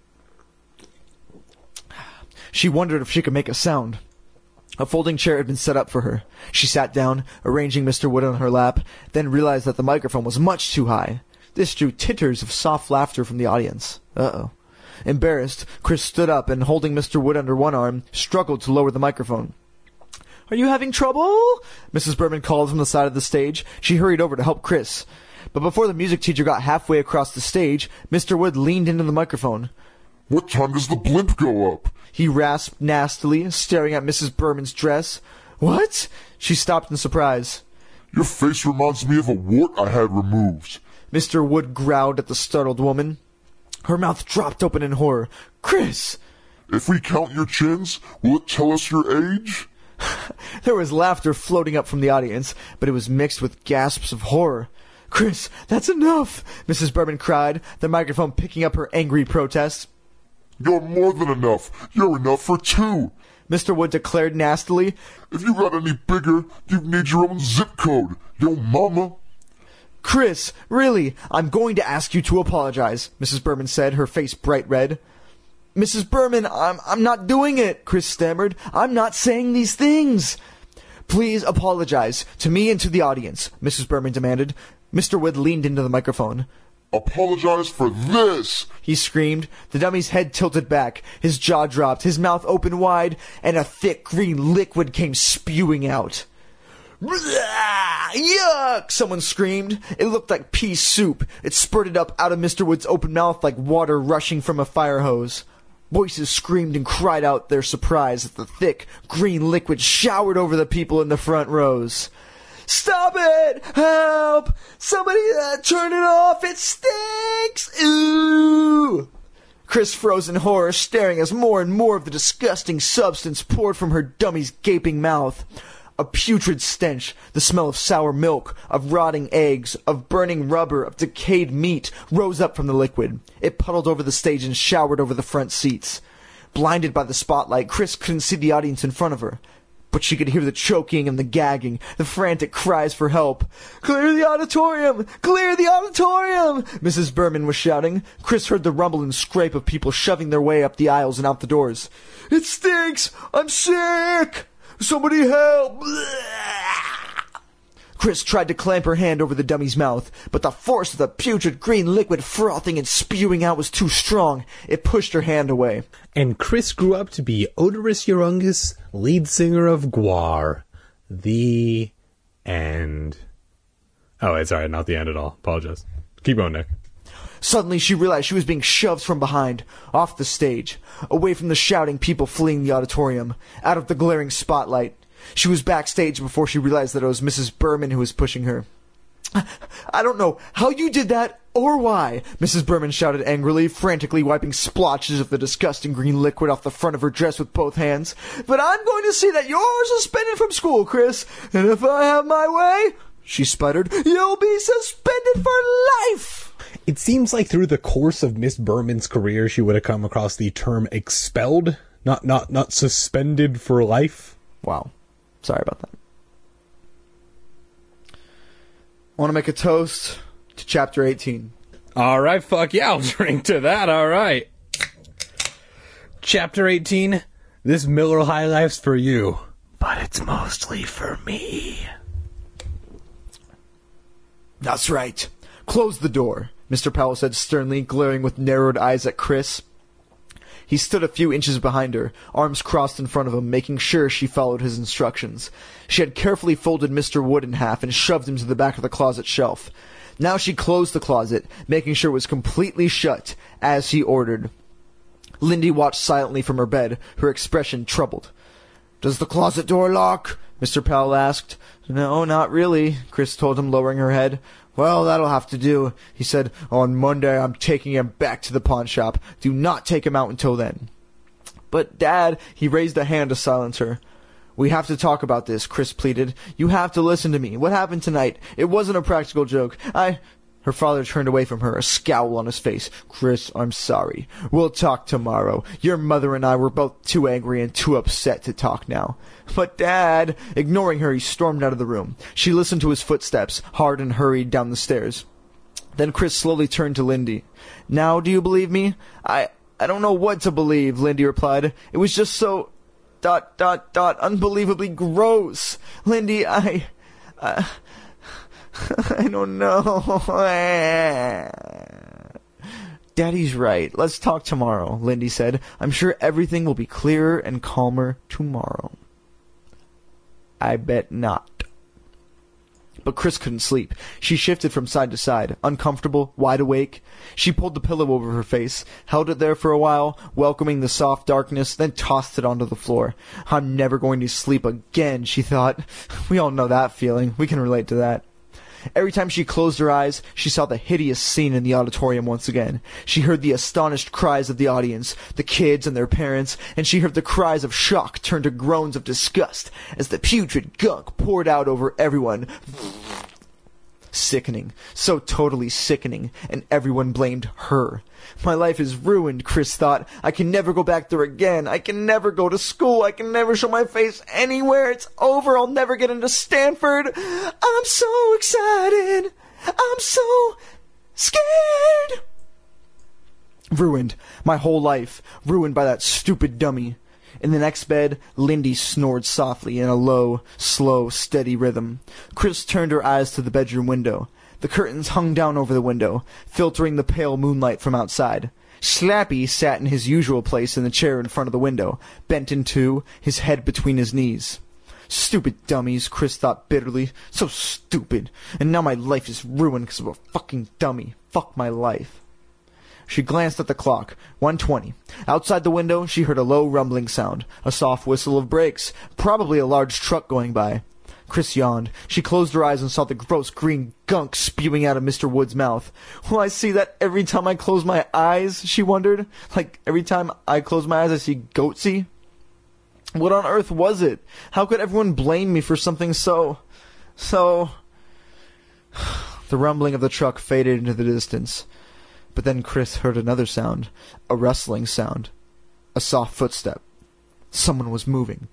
She wondered if she could make a sound. A folding chair had been set up for her. She sat down, arranging Mister Wood on her lap, then realized that the microphone was much too high. This drew titters of soft laughter from the audience. Uh-oh. Embarrassed, Chris stood up and, holding Mister Wood under one arm, struggled to lower the microphone. "Are you having trouble?" Missus Berman called from the side of the stage. She hurried over to help Chris. But before the music teacher got halfway across the stage, Mister Wood leaned into the microphone. "What time does the blimp go up?" He rasped nastily, staring at Missus Berman's dress. "What?" She stopped in surprise. "Your face reminds me of a wart I had removed." Mister Wood growled at the startled woman. Her mouth dropped open in horror. "Chris!" "If we count your chins, will it tell us your age?" There was laughter floating up from the audience, but it was mixed with gasps of horror. "Chris, that's enough!" Missus Berman cried, the microphone picking up her angry protests. "You're more than enough. You're enough for two," Mister Wood declared nastily. "If you got any bigger, you'd need your own zip code. Yo mama." "Chris, really, I'm going to ask you to apologize," Missus Berman said, her face bright red. "Missus Berman, I'm I'm not doing it," Chris stammered. "I'm not saying these things." "Please apologize, to me and to the audience," Missus Berman demanded. Mister Wood leaned into the microphone. "Apologize for this!" he screamed. The dummy's head tilted back, his jaw dropped, his mouth opened wide, and a thick green liquid came spewing out. "Yuck!" someone screamed. It looked like pea soup. It spurted up out of Mister Wood's open mouth like water rushing from a fire hose. Voices screamed and cried out their surprise as the thick, green liquid showered over the people in the front rows. "Stop it! Help! Somebody uh, turn it off! It stinks! Ooh!" Chris froze in horror, staring as more and more of the disgusting substance poured from her dummy's gaping mouth. A putrid stench, the smell of sour milk, of rotting eggs, of burning rubber, of decayed meat, rose up from the liquid. It puddled over the stage and showered over the front seats. Blinded by the spotlight, Chris couldn't see the audience in front of her. But she could hear the choking and the gagging, the frantic cries for help. "Clear the auditorium! Clear the auditorium!" Missus Berman was shouting. Chris heard the rumble and scrape of people shoving their way up the aisles and out the doors. "It stinks! I'm sick! Somebody help!" Chris tried to clamp her hand over the dummy's mouth, but the force of the putrid green liquid frothing and spewing out was too strong. It pushed her hand away. And Chris grew up to be Odorous Urungus, lead singer of Gwar. The end. Oh, it's alright, not the end at all. Apologize. Keep going, Nick. Suddenly she realized she was being shoved from behind, off the stage, away from the shouting people fleeing the auditorium, out of the glaring spotlight. She was backstage before she realized that it was Missus Berman who was pushing her. "I don't know how you did that, or why," Missus Berman shouted angrily, frantically wiping splotches of the disgusting green liquid off the front of her dress with both hands. "But I'm going to see that you're suspended from school, Chris, and if I have my way," she sputtered, "you'll be suspended for life." It seems like through the course of Miss Berman's career, she would have come across the term expelled, not not not suspended for life. Wow. Sorry about that. I want to make a toast to Chapter eighteen. All right, fuck yeah, I'll drink to that, all right. Chapter eighteen, this Miller High Life's for you, but it's mostly for me. That's right. Close the door, Mister Powell said sternly, glaring with narrowed eyes at Chris. He stood a few inches behind her, arms crossed in front of him, making sure she followed his instructions. She had carefully folded Mister Wood in half and shoved him to the back of the closet shelf. Now she closed the closet, making sure it was completely shut, as he ordered. Lindy watched silently from her bed, her expression troubled. "Does the closet door lock?" Mister Powell asked. "No, not really," Chris told him, lowering her head. "Well, that'll have to do," he said. "On Monday, I'm taking him back to the pawn shop. Do not take him out until then." "But, Dad," he raised a hand to silence her. "We have to talk about this," Chris pleaded. "You have to listen to me. What happened tonight? It wasn't a practical joke. I—" Her father turned away from her, a scowl on his face. "Chris, I'm sorry. We'll talk tomorrow. Your mother and I were both too angry and too upset to talk now." "But, Dad—" Ignoring her, he stormed out of the room. She listened to his footsteps, hard and hurried down the stairs. Then Chris slowly turned to Lindy. "Now do you believe me?" I... I don't know what to believe," Lindy replied. "It was just so... dot, dot, dot, unbelievably gross. Lindy, I... I... I don't know." "Daddy's right. Let's talk tomorrow," Lindy said. "I'm sure everything will be clearer and calmer tomorrow." "I bet not." But Chris couldn't sleep. She shifted from side to side, uncomfortable, wide awake. She pulled the pillow over her face, held it there for a while, welcoming the soft darkness, then tossed it onto the floor. "I'm never going to sleep again," she thought. We all know that feeling. We can relate to that. Every time she closed her eyes, she saw the hideous scene in the auditorium once again. She heard the astonished cries of the audience, the kids and their parents, and she heard the cries of shock turn to groans of disgust as the putrid gunk poured out over everyone. Sickening. So totally sickening, and everyone blamed her. My life is ruined, Chris thought. I can never go back there again. I can never go to school. I can never show my face anywhere. It's over. I'll never get into Stanford. I'm so excited. I'm so scared. Ruined. My whole life. Ruined by that stupid dummy. In the next bed, Lindy snored softly in a low, slow, steady rhythm. Chris turned her eyes to the bedroom window. The curtains hung down over the window, filtering the pale moonlight from outside. Slappy sat in his usual place in the chair in front of the window, bent in two, his head between his knees. Stupid dummies, Chris thought bitterly. So stupid. And now my life is ruined because of a fucking dummy. Fuck my life. She glanced at the clock. one twenty. Outside the window, she heard a low rumbling sound. A soft whistle of brakes. Probably a large truck going by. Chris yawned. She closed her eyes and saw the gross green gunk spewing out of Mister Wood's mouth. Will I see that every time I close my eyes? She wondered. Like, every time I close my eyes I see goatsy? What on earth was it? How could everyone blame me for something so... so... The rumbling of the truck faded into the distance. But then Chris heard another sound. A rustling sound. A soft footstep. Someone was moving.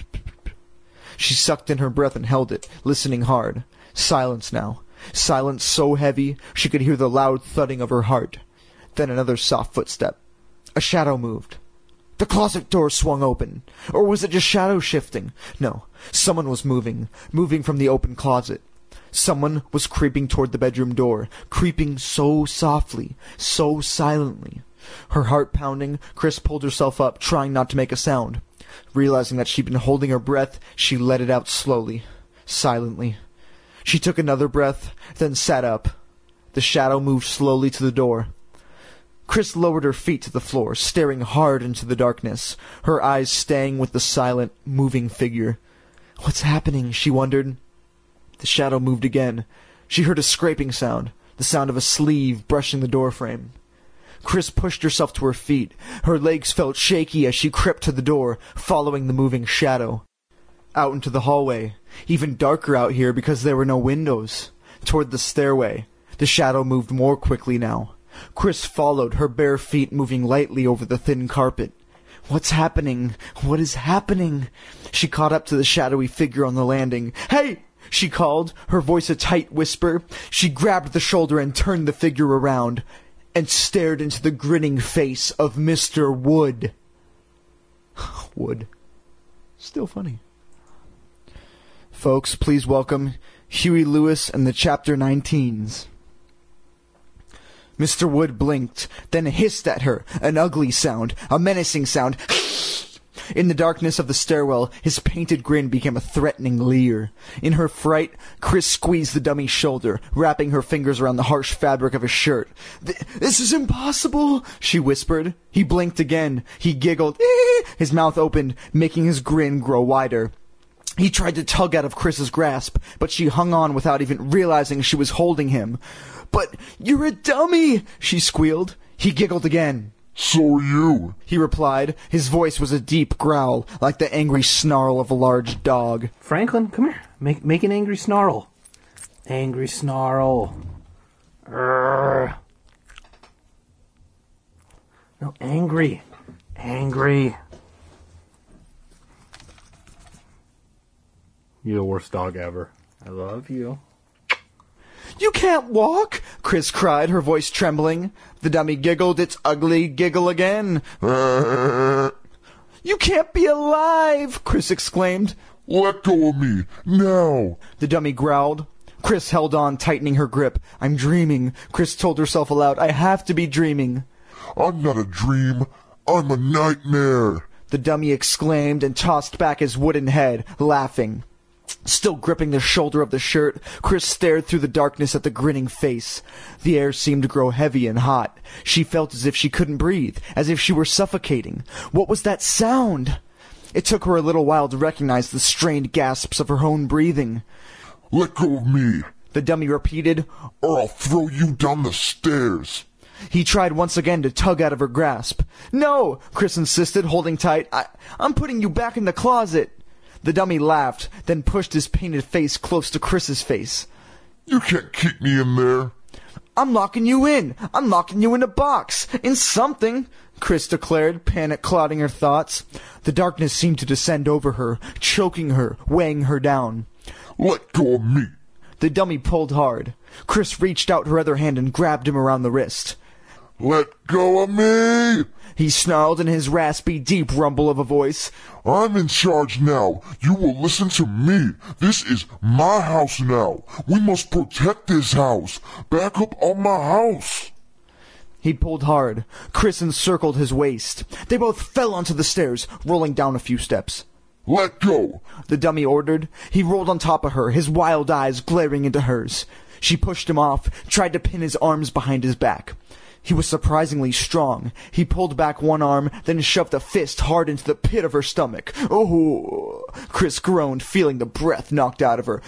She sucked in her breath and held it, listening hard. Silence now. Silence so heavy she could hear the loud thudding of her heart. Then another soft footstep. A shadow moved. The closet door swung open. Or was it just shadow shifting? No. Someone was moving. Moving from the open closet. Someone was creeping toward the bedroom door. Creeping so softly. So silently. Her heart pounding, Chris pulled herself up, trying not to make a sound. Realizing that she'd been holding her breath, she let it out slowly, silently. She took another breath, then sat up. The shadow moved slowly to the door. Chris lowered her feet to the floor, staring hard into the darkness, her eyes staying with the silent, moving figure. What's happening? She wondered. The shadow moved again. She heard a scraping sound, the sound of a sleeve brushing the doorframe. Chris pushed herself to her feet. Her legs felt shaky as she crept to the door, following the moving shadow. Out into the hallway. Even darker out here because there were no windows. Toward the stairway. The shadow moved more quickly now. Chris followed, her bare feet moving lightly over the thin carpet. What's happening? What is happening? She caught up to the shadowy figure on the landing. Hey! She called, her voice a tight whisper. She grabbed the shoulder and turned the figure around, and stared into the grinning face of Mister Wood. Wood. Still funny. Folks, please welcome Huey Lewis and the Chapter nineteens. Mister Wood blinked, then hissed at her, an ugly sound, a menacing sound. In the darkness of the stairwell, his painted grin became a threatening leer. In her fright, Chris squeezed the dummy's shoulder, wrapping her fingers around the harsh fabric of his shirt. "This is impossible," she whispered. He blinked again. He giggled. His mouth opened, making his grin grow wider. He tried to tug out of Chris's grasp, but she hung on without even realizing she was holding him. "But you're a dummy," she squealed. He giggled again. "So are you," he replied. His voice was a deep growl, like the angry snarl of a large dog. Franklin, come here. Make make an angry snarl. Angry snarl. Urgh. No, angry. Angry. You're the worst dog ever. I love you. "You can't walk!" Chris cried, her voice trembling. The dummy giggled its ugly giggle again. Uh, "You can't be alive!" Chris exclaimed. "Let go of me, now!" The dummy growled. Chris held on, tightening her grip. "I'm dreaming," Chris told herself aloud. "I have to be dreaming." "I'm not a dream. I'm a nightmare," the dummy exclaimed and tossed back his wooden head, laughing. Still gripping the shoulder of the shirt, Chris stared through the darkness at the grinning face. The air seemed to grow heavy and hot. She felt as if she couldn't breathe, as if she were suffocating. What was that sound? It took her a little while to recognize the strained gasps of her own breathing. "Let go of me," the dummy repeated, "or I'll throw you down the stairs." He tried once again to tug out of her grasp. "No," Chris insisted, holding tight. I- I'm putting you back in the closet." The dummy laughed, then pushed his painted face close to Chris's face. "You can't keep me in there." "I'm locking you in. I'm locking you in a box. In something," Chris declared, panic clouding her thoughts. The darkness seemed to descend over her, choking her, weighing her down. "Let go of me." The dummy pulled hard. Chris reached out her other hand and grabbed him around the wrist. "Let go of me," he snarled in his raspy, deep rumble of a voice. "I'm in charge now. You will listen to me. This is my house now. We must protect this house. Back up on my house." He pulled hard. Chris encircled his waist. They both fell onto the stairs, rolling down a few steps. "Let go," the dummy ordered. He rolled on top of her, his wild eyes glaring into hers. She pushed him off, tried to pin his arms behind his back. He was surprisingly strong. He pulled back one arm, then shoved a fist hard into the pit of her stomach. "Oh!" Chris groaned, feeling the breath knocked out of her.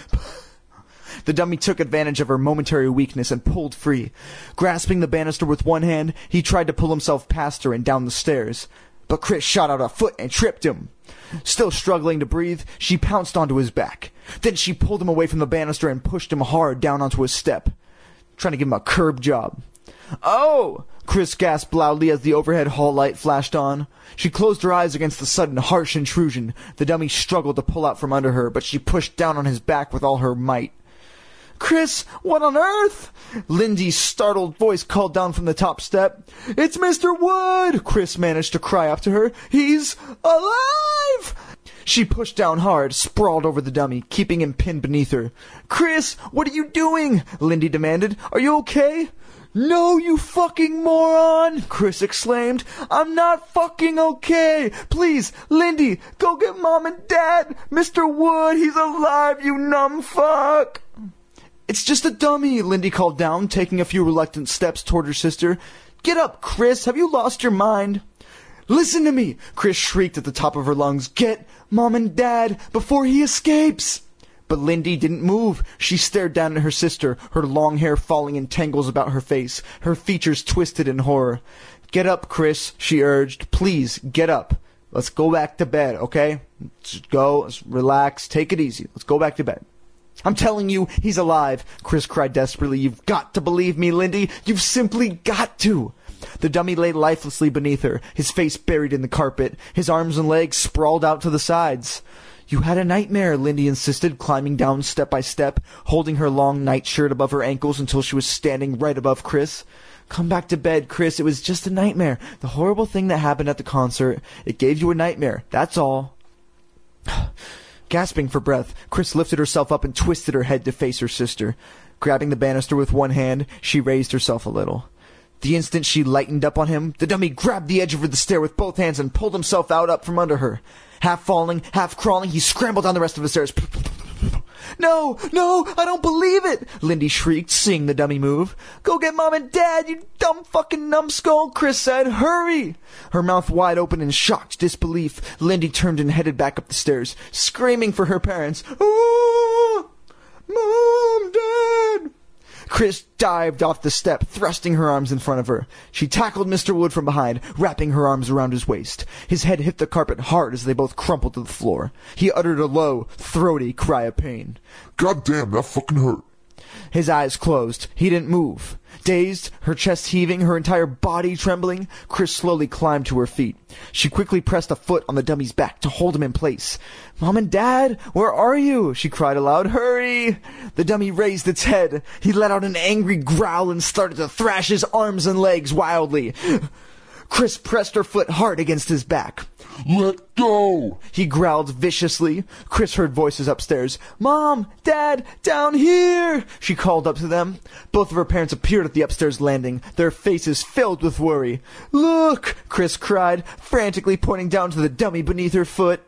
The dummy took advantage of her momentary weakness and pulled free. Grasping the banister with one hand, he tried to pull himself past her and down the stairs. But Chris shot out a foot and tripped him. Still struggling to breathe, she pounced onto his back. Then she pulled him away from the banister and pushed him hard down onto his step, trying to give him a curb job. "Oh!" Chris gasped loudly as the overhead hall light flashed on. She closed her eyes against the sudden harsh intrusion. The dummy struggled to pull out from under her, but she pushed down on his back with all her might. "Chris, what on earth?" Lindy's startled voice called down from the top step. "It's Mister Wood!" Chris managed to cry up to her. "He's alive!" She pushed down hard, sprawled over the dummy, keeping him pinned beneath her. "Chris, what are you doing?" Lindy demanded. "Are you okay?" "No, you fucking moron!" Chris exclaimed. "I'm not fucking okay! Please, Lindy, go get Mom and Dad! Mister Wood, he's alive, you numb fuck!" "It's just a dummy," Lindy called down, taking a few reluctant steps toward her sister. "Get up, Chris! Have you lost your mind?" Listen to me! Chris shrieked at the top of her lungs. Get Mom and Dad before he escapes! But Lindy didn't move. She stared down at her sister, her long hair falling in tangles about her face, her features twisted in horror. Get up, Chris, she urged. Please, get up. Let's go back to bed, okay? Let's go, let's relax, take it easy. Let's go back to bed. I'm telling you, he's alive, Chris cried desperately. You've got to believe me, Lindy. You've simply got to. The dummy lay lifelessly beneath her, his face buried in the carpet, his arms and legs sprawled out to the sides. You had a nightmare, Lindy insisted, climbing down step by step, holding her long nightshirt above her ankles until she was standing right above Chris. Come back to bed, Chris. It was just a nightmare. The horrible thing that happened at the concert. It gave you a nightmare. That's all. Gasping for breath, Chris lifted herself up and twisted her head to face her sister. Grabbing the banister with one hand, she raised herself a little. The instant she lightened up on him, the dummy grabbed the edge of the stair with both hands and pulled himself out up from under her. Half falling, half crawling, he scrambled down the rest of the stairs. No, no, I don't believe it, Lindy shrieked, seeing the dummy move. Go get Mom and Dad, you dumb fucking numbskull, Chris said. Hurry! Her mouth wide open in shocked disbelief, Lindy turned and headed back up the stairs, screaming for her parents. Oh, Mom, Dad! Chris dived off the step, thrusting her arms in front of her. She tackled Mister Wood from behind, wrapping her arms around his waist. His head hit the carpet hard as they both crumpled to the floor. He uttered a low, throaty cry of pain. God damn, that fucking hurt. His eyes closed. He didn't move. Dazed, her chest heaving, her entire body trembling, Chris slowly climbed to her feet. She quickly pressed a foot on the dummy's back to hold him in place. Mom and Dad, where are you? She cried aloud. Hurry! The dummy raised its head. He let out an angry growl and started to thrash his arms and legs wildly. Chris pressed her foot hard against his back. Let go! He growled viciously. Chris heard voices upstairs. Mom! Dad! Down here! She called up to them. Both of her parents appeared at the upstairs landing, their faces filled with worry. Look! Chris cried, frantically pointing down to the dummy beneath her foot.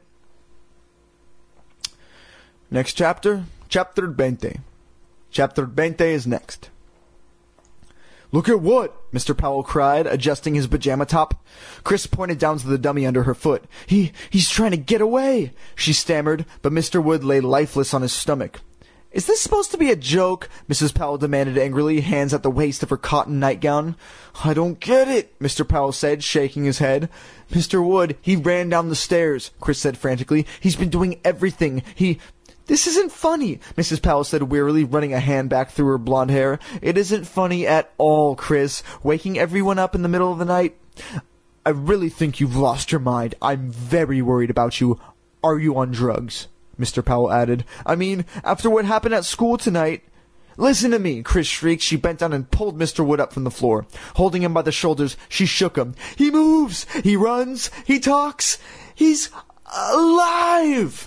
Next chapter, Chapter twenty. Chapter twenty is next. Look at what? Mister Powell cried, adjusting his pajama top. Chris pointed down to the dummy under her foot. He, he's trying to get away, she stammered, but Mister Wood lay lifeless on his stomach. Is this supposed to be a joke? Missus Powell demanded angrily, hands at the waist of her cotton nightgown. I don't get it, Mister Powell said, shaking his head. Mister Wood, he ran down the stairs, Chris said frantically. He's been doing everything. He... This isn't funny, Missus Powell said wearily, running a hand back through her blonde hair. It isn't funny at all, Chris. Waking everyone up in the middle of the night. I really think you've lost your mind. I'm very worried about you. Are you on drugs? Mister Powell added. I mean, after what happened at school tonight. Listen to me, Chris shrieked. She bent down and pulled Mister Wood up from the floor. Holding him by the shoulders, she shook him. He moves. He runs. He talks. He's alive.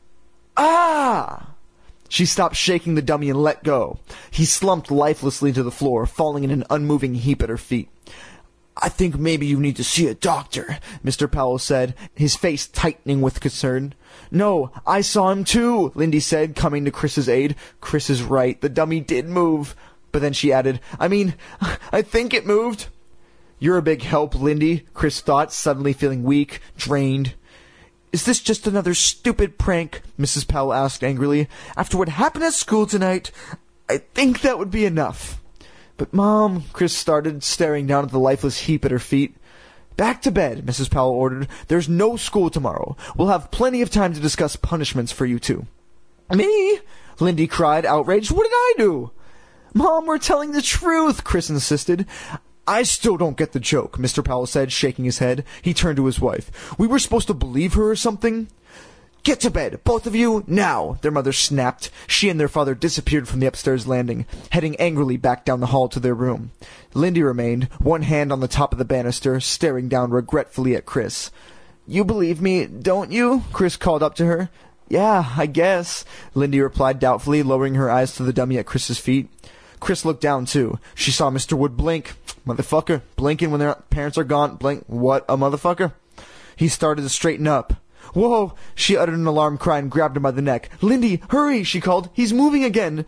Ah! She stopped shaking the dummy and let go. He slumped lifelessly to the floor, falling in an unmoving heap at her feet. I think maybe you need to see a doctor, Mister Powell said, his face tightening with concern. No, I saw him too, Lindy said, coming to Chris's aid. Chris is right, the dummy did move. But then she added, I mean, I think it moved. You're a big help, Lindy, Chris thought, suddenly feeling weak, drained. Is this just another stupid prank? Missus Powell asked angrily. After what happened at school tonight, I think that would be enough. But Mom, Chris started, staring down at the lifeless heap at her feet. Back to bed, Missus Powell ordered. There's no school tomorrow. We'll have plenty of time to discuss punishments for you two. Me? Lindy cried, outraged. What did I do? Mom, we're telling the truth, Chris insisted. I still don't get the joke, Mister Powell said, shaking his head. He turned to his wife. We were supposed to believe her or something? Get to bed, both of you, now, their mother snapped. She and their father disappeared from the upstairs landing, heading angrily back down the hall to their room. Lindy remained, one hand on the top of the banister, staring down regretfully at Chris. You believe me, don't you? Chris called up to her. Yeah, I guess, Lindy replied doubtfully, lowering her eyes to the dummy at Chris's feet. Chris looked down, too. She saw Mister Wood blink. Motherfucker. Blinking when their parents are gone. Blink. What a motherfucker. He started to straighten up. Whoa! She uttered an alarm cry and grabbed him by the neck. Lindy, hurry! She called. He's moving again.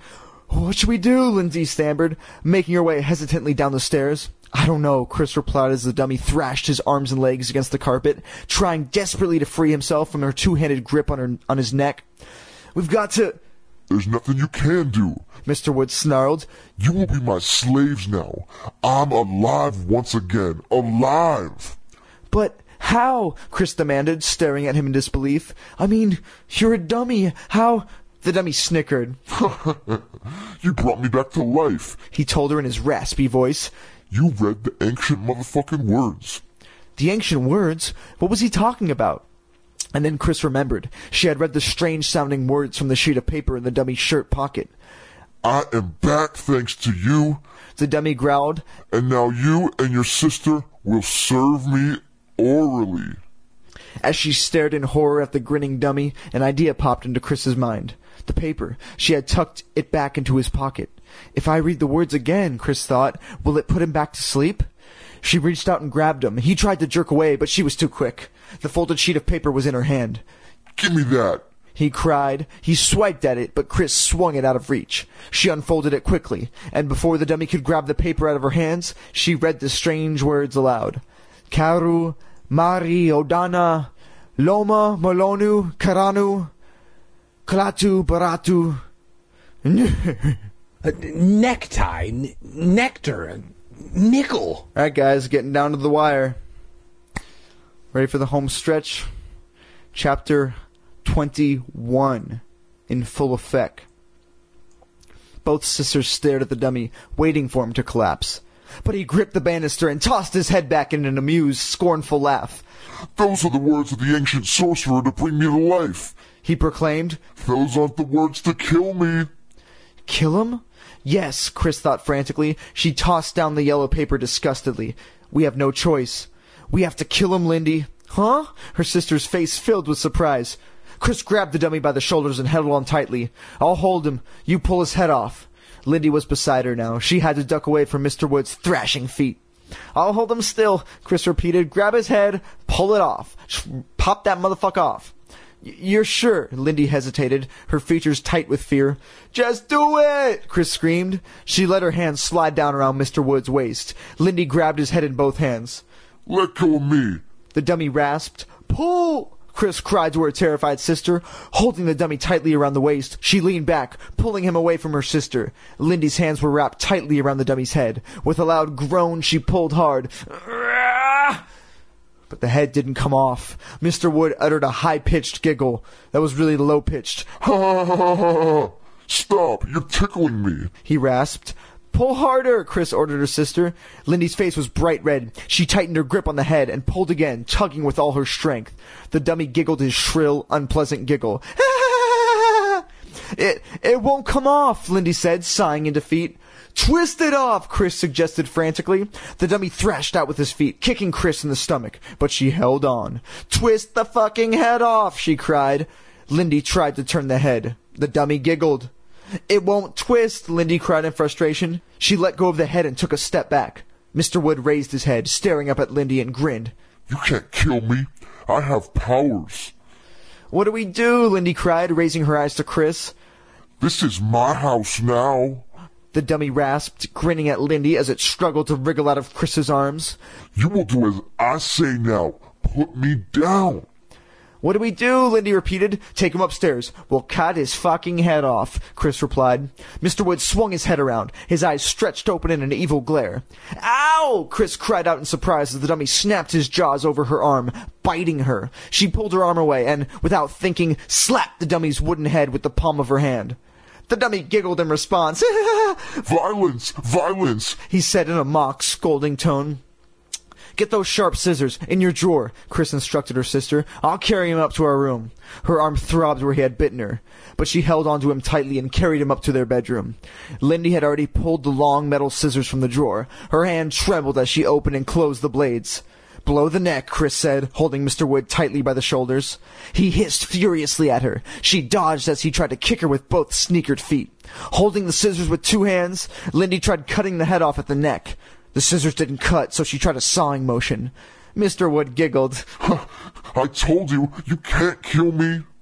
"What should we do?" Lindsay stammered, making her way hesitantly down the stairs. "I don't know," Chris replied as the dummy thrashed his arms and legs against the carpet, trying desperately to free himself from her two-handed grip on, her, on his neck. "We've got to—" There's nothing you can do, Mister Wood snarled. You will be my slaves now. I'm alive once again. Alive! "But how?" Chris demanded, staring at him in disbelief. "I mean, you're a dummy. How—" The dummy snickered. You brought me back to life, he told her in his raspy voice. You read the ancient motherfucking words. The ancient words? What was he talking about? And then Chris remembered. She had read the strange-sounding words from the sheet of paper in the dummy's shirt pocket. I am back thanks to you, the dummy growled. And now you and your sister will serve me orally. As she stared in horror at the grinning dummy, an idea popped into Chris's mind. The paper. She had tucked it back into his pocket. If I read the words again, Chris thought, will it put him back to sleep? She reached out and grabbed him. He tried to jerk away, but she was too quick. The folded sheet of paper was in her hand. Give me that, he cried. He swiped at it, but Chris swung it out of reach. She unfolded it quickly, and before the dummy could grab the paper out of her hands, she read the strange words aloud. Karu, Mari, Odana, Loma, Molonu, Karanu, Klatu, Baratu. A necktie, n- nectar, a nickel. All right, guys, getting down to the wire. Ready for the home stretch? Chapter twenty-one, in full effect. Both sisters stared at the dummy, waiting for him to collapse. But he gripped the banister and tossed his head back in an amused, scornful laugh. Those are the words of the ancient sorcerer to bring me to life, he proclaimed. Those aren't the words to kill me. Kill him? Yes, Chris thought frantically. She tossed down the yellow paper disgustedly. We have no choice. We have to kill him, Lindy. Huh? Her sister's face filled with surprise. Chris grabbed the dummy by the shoulders and held on tightly. I'll hold him. You pull his head off. Lindy was beside her now. She had to duck away from Mister Wood's thrashing feet. I'll hold him still, Chris repeated. Grab his head. Pull it off. Pop that motherfucker off. You're sure? Lindy hesitated, her features tight with fear. Just do it! Chris screamed. She let her hand slide down around Mister Wood's waist. Lindy grabbed his head in both hands. Let go of me, the dummy rasped. Pull! Chris cried to her terrified sister. Holding the dummy tightly around the waist, she leaned back, pulling him away from her sister. Lindy's hands were wrapped tightly around the dummy's head. With a loud groan, she pulled hard. But the head didn't come off. Mister Wood uttered a high-pitched giggle that was really low-pitched. Ha ha ha ha! Stop! You're tickling me, he rasped. Pull harder, Chris ordered her sister. Lindy's face was bright red. She tightened her grip on the head and pulled again, tugging with all her strength. The dummy giggled his shrill, unpleasant giggle. It, it won't come off, Lindy said, sighing in defeat. Twist it off, Chris suggested frantically. The dummy thrashed out with his feet, kicking Chris in the stomach, but she held on. Twist the fucking head off, she cried. Lindy tried to turn the head. The dummy giggled. It won't twist, Lindy cried in frustration. She let go of the head and took a step back. Mister Wood raised his head, staring up at Lindy, and grinned. You can't kill me. I have powers. What do we do? Lindy cried, raising her eyes to Chris. This is my house now, the dummy rasped, grinning at Lindy as it struggled to wriggle out of Chris's arms. You will do as I say now. Put me down. What do we do? Lindy repeated. Take him upstairs. We'll cut his fucking head off, Chris replied. Mister Wood swung his head around, his eyes stretched open in an evil glare. Ow! Chris cried out in surprise as the dummy snapped his jaws over her arm, biting her. She pulled her arm away and, without thinking, slapped the dummy's wooden head with the palm of her hand. The dummy giggled in response. Violence! Violence! He said in a mock, scolding tone. Get those sharp scissors in your drawer, Chris instructed her sister. I'll carry him up to our room. Her arm throbbed where he had bitten her, but she held onto him tightly and carried him up to their bedroom. Lindy had already pulled the long metal scissors from the drawer. Her hand trembled as she opened and closed the blades. Below the neck, Chris said, holding Mister Wood tightly by the shoulders. He hissed furiously at her. She dodged as he tried to kick her with both sneakered feet. Holding the scissors with two hands, Lindy tried cutting the head off at the neck. The scissors didn't cut, so she tried a sawing motion. Mister Wood giggled. I told you, you can't kill me.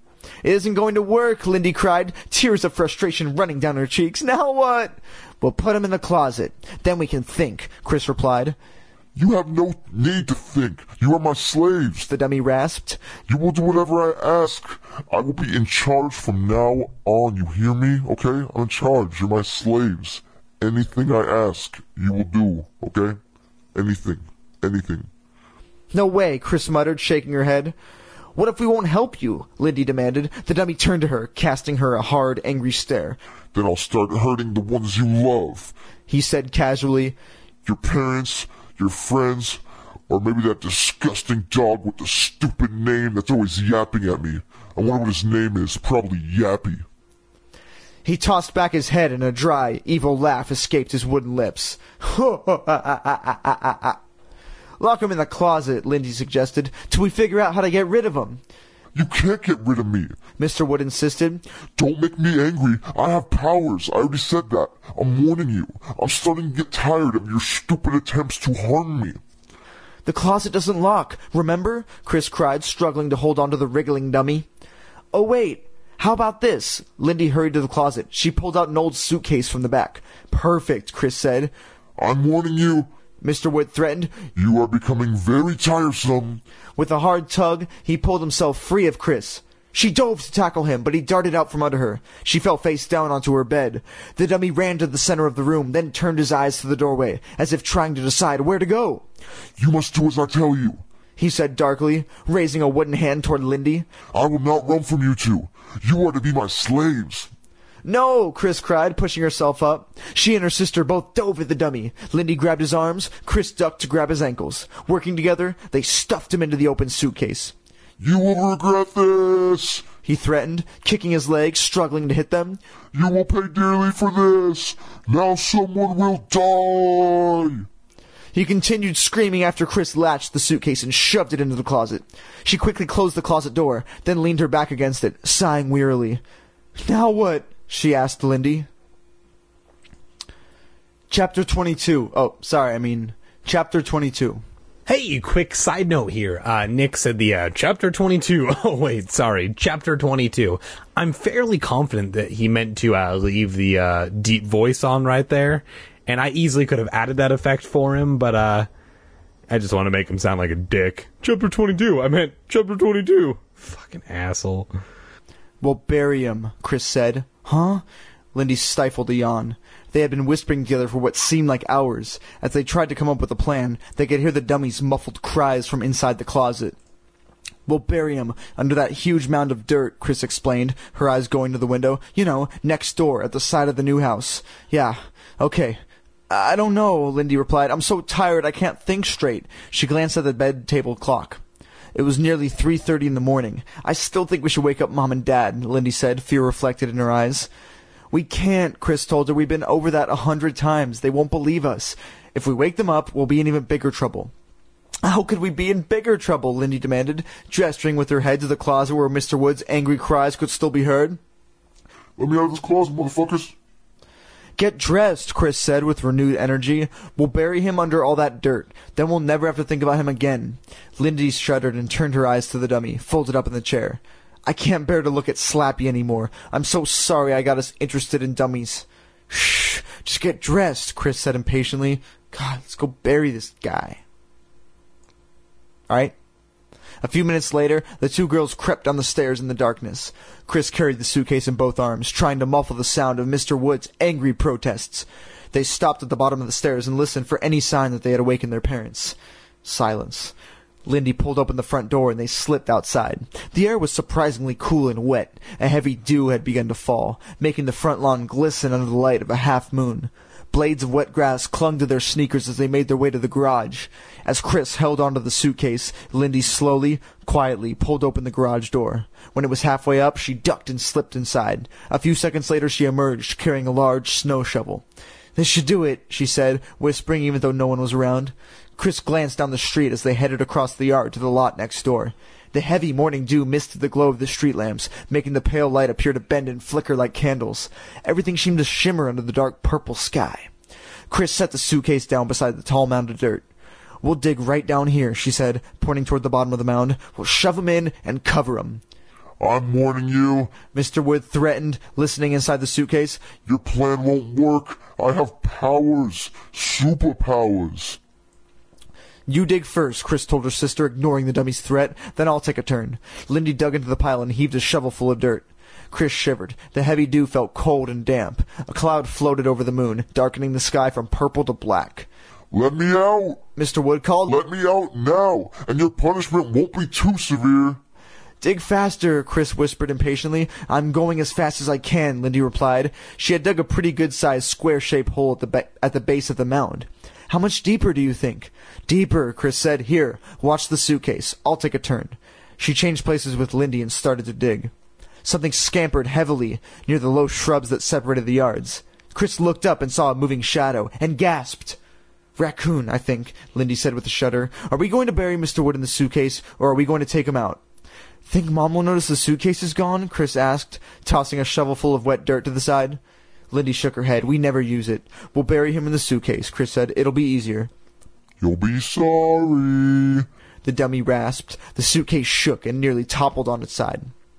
It isn't going to work, Lindy cried, tears of frustration running down her cheeks. Now what? We'll put him in the closet. Then we can think, Chris replied. You have no need to think. You are my slaves, the dummy rasped. You will do whatever I ask. I will be in charge from now on. You hear me? Okay? I'm in charge. You're my slaves. Anything I ask, you will do. Okay? Anything. Anything. No way, Chris muttered, shaking her head. What if we won't help you? Lindy demanded. The dummy turned to her, casting her a hard, angry stare. Then I'll start hurting the ones you love, he said casually. Your parents, your friends, or maybe that disgusting dog with the stupid name that's always yapping at me. I wonder what his name is. Probably Yappy. He tossed back his head and a dry, evil laugh escaped his wooden lips. Lock him in the closet, Lindy suggested, till we figure out how to get rid of him. You can't get rid of me, Mister Wood insisted. Don't make me angry. I have powers. I already said that. I'm warning you. I'm starting to get tired of your stupid attempts to harm me. The closet doesn't lock, remember? Chris cried, struggling to hold on to the wriggling dummy. Oh, wait. How about this? Lindy hurried to the closet. She pulled out an old suitcase from the back. Perfect, Chris said. I'm warning you, Mister Wood threatened. You are becoming very tiresome. With a hard tug, he pulled himself free of Chris. She dove to tackle him, but he darted out from under her. She fell face down onto her bed. The dummy ran to the center of the room, then turned his eyes to the doorway, as if trying to decide where to go. You must do as I tell you, he said darkly, raising a wooden hand toward Lindy. I will not run from you two. You are to be my slaves. No, Chris cried, pushing herself up. She and her sister both dove at the dummy. Lindy grabbed his arms, Chris ducked to grab his ankles. Working together, they stuffed him into the open suitcase. You will regret this, he threatened, kicking his legs, struggling to hit them. You will pay dearly for this. Now someone will die. He continued screaming after Chris latched the suitcase and shoved it into the closet. She quickly closed the closet door, then leaned her back against it, sighing wearily. Now what? She asked Lindy. Chapter twenty-two. Oh, sorry, I mean, Chapter twenty-two. Hey, quick side note here. Uh, Nick said the, uh, Chapter twenty-two. Oh, wait, sorry. Chapter twenty-two. I'm fairly confident that he meant to, uh, leave the, uh, deep voice on right there. And I easily could have added that effect for him, but, uh, I just want to make him sound like a dick. Chapter twenty-two. I meant Chapter twenty-two. Fucking asshole. We'll bury him, Chris said. Huh? Lindy stifled a yawn. They had been whispering together for what seemed like hours. As they tried to come up with a plan, they could hear the dummy's muffled cries from inside the closet. We'll bury him under that huge mound of dirt, Chris explained, her eyes going to the window. You know, next door, at the side of the new house. Yeah, okay. I don't know, Lindy replied. I'm so tired I can't think straight. She glanced at the bed table clock. It was nearly three thirty in the morning. I still think we should wake up Mom and Dad, Lindy said, fear reflected in her eyes. We can't, Chris told her. We've been over that a hundred times. They won't believe us. If we wake them up, we'll be in even bigger trouble. How could we be in bigger trouble? Lindy demanded, gesturing with her head to the closet where Mister Wood's angry cries could still be heard. Let me out of this closet, motherfuckers. Get dressed, Chris said with renewed energy. We'll bury him under all that dirt. Then we'll never have to think about him again. Lindy shuddered and turned her eyes to the dummy, folded up in the chair. I can't bear to look at Slappy anymore. I'm so sorry I got us interested in dummies. Shh, just get dressed, Chris said impatiently. God, let's go bury this guy. All right. A few minutes later, the two girls crept down the stairs in the darkness. Chris carried the suitcase in both arms, trying to muffle the sound of Mister Wood's angry protests. They stopped at the bottom of the stairs and listened for any sign that they had awakened their parents. Silence. Lindy pulled open the front door and they slipped outside. The air was surprisingly cool and wet. A heavy dew had begun to fall, making the front lawn glisten under the light of a half moon. Blades of wet grass clung to their sneakers as they made their way to the garage. As Chris held onto the suitcase, Lindy slowly, quietly pulled open the garage door. When it was halfway up, she ducked and slipped inside. A few seconds later, she emerged, carrying a large snow shovel. This should do it, she said, whispering even though no one was around. Chris glanced down the street as they headed across the yard to the lot next door. The heavy morning dew misted the glow of the street lamps, making the pale light appear to bend and flicker like candles. Everything seemed to shimmer under the dark purple sky. Chris set the suitcase down beside the tall mound of dirt. We'll dig right down here, she said, pointing toward the bottom of the mound. We'll shove 'em in and cover 'em. I'm warning you. Mister Wood threatened, listening inside the suitcase. Your plan won't work. I have powers. Superpowers. You dig first, Chris told her sister, ignoring the dummy's threat. Then I'll take a turn. Lindy dug into the pile and heaved a shovel full of dirt. Chris shivered. The heavy dew felt cold and damp. A cloud floated over the moon, darkening the sky from purple to black. Let me out. Mister Wood called. Let me out now, and your punishment won't be too severe. Dig faster, Chris whispered impatiently. I'm going as fast as I can, Lindy replied. She had dug a pretty good-sized square-shaped hole at the, ba- at the base of the mound. How much deeper do you think? Deeper, Chris said. Here, watch the suitcase. I'll take a turn. She changed places with Lindy and started to dig. Something scampered heavily near the low shrubs that separated the yards. Chris looked up and saw a moving shadow, and gasped. Raccoon, I think, Lindy said with a shudder. Are we going to bury Mister Wood in the suitcase, or are we going to take him out? Think Mom will notice the suitcase is gone? Chris asked, tossing a shovelful of wet dirt to the side. Lindy shook her head. We never use it. We'll bury him in the suitcase, Chris said. It'll be easier. You'll be sorry. The dummy rasped. The suitcase shook and nearly toppled on its side.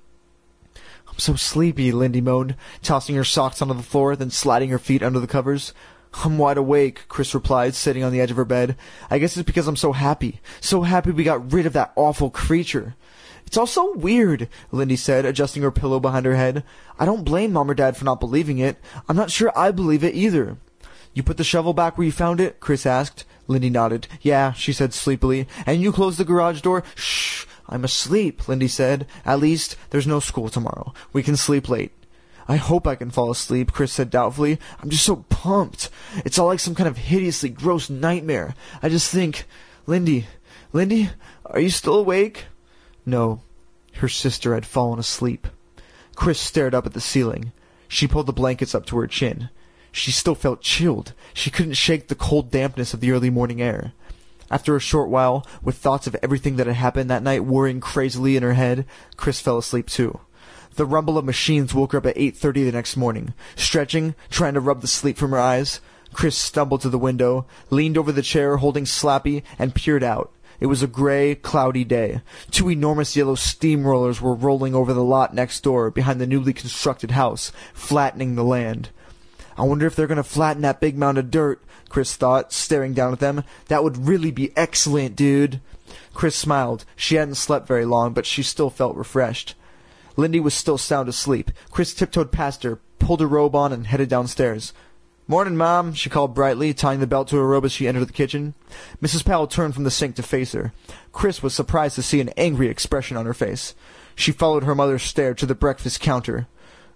I'm so sleepy, Lindy moaned, tossing her socks onto the floor, then sliding her feet under the covers. I'm wide awake, Chris replied, sitting on the edge of her bed. I guess it's because I'm so happy. So happy we got rid of that awful creature. It's all so weird, Lindy said, adjusting her pillow behind her head. I don't blame Mom or Dad for not believing it. I'm not sure I believe it either. You put the shovel back where you found it? Chris asked. Lindy nodded. Yeah, she said sleepily. And you closed the garage door? Shh, I'm asleep, Lindy said. At least there's no school tomorrow. We can sleep late. I hope I can fall asleep, Chris said doubtfully. I'm just so pumped. It's all like some kind of hideously gross nightmare. I just think... Lindy, Lindy, are you still awake? No, her sister had fallen asleep. Chris stared up at the ceiling. She pulled the blankets up to her chin. She still felt chilled. She couldn't shake the cold dampness of the early morning air. After a short while, with thoughts of everything that had happened that night whirring crazily in her head, Chris fell asleep too. The rumble of machines woke her up at eight thirty the next morning. Stretching, trying to rub the sleep from her eyes, Chris stumbled to the window, leaned over the chair holding Slappy, and peered out. It was a gray, cloudy day. Two enormous yellow steamrollers were rolling over the lot next door behind the newly constructed house, flattening the land. I wonder if they're going to flatten that big mound of dirt, Chris thought, staring down at them. That would really be excellent, dude. Chris smiled. She hadn't slept very long, but she still felt refreshed. Lindy was still sound asleep. Chris tiptoed past her, pulled her robe on, and headed downstairs. Morning, Mom, she called brightly, tying the belt to her robe as she entered the kitchen. Missus Powell turned from the sink to face her. Chris was surprised to see an angry expression on her face. She followed her mother's stare to the breakfast counter.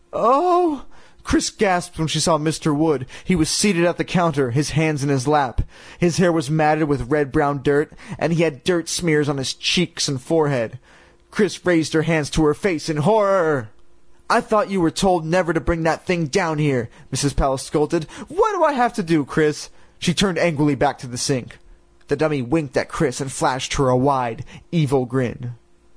Oh! Chris gasped when she saw Mister Wood. He was seated at the counter, his hands in his lap. His hair was matted with red-brown dirt, and he had dirt smears on his cheeks and forehead. Chris raised her hands to her face in horror. I thought you were told never to bring that thing down here, Missus Powell scolded. What do I have to do, Chris? She turned angrily back to the sink. The dummy winked at Chris and flashed her a wide, evil grin.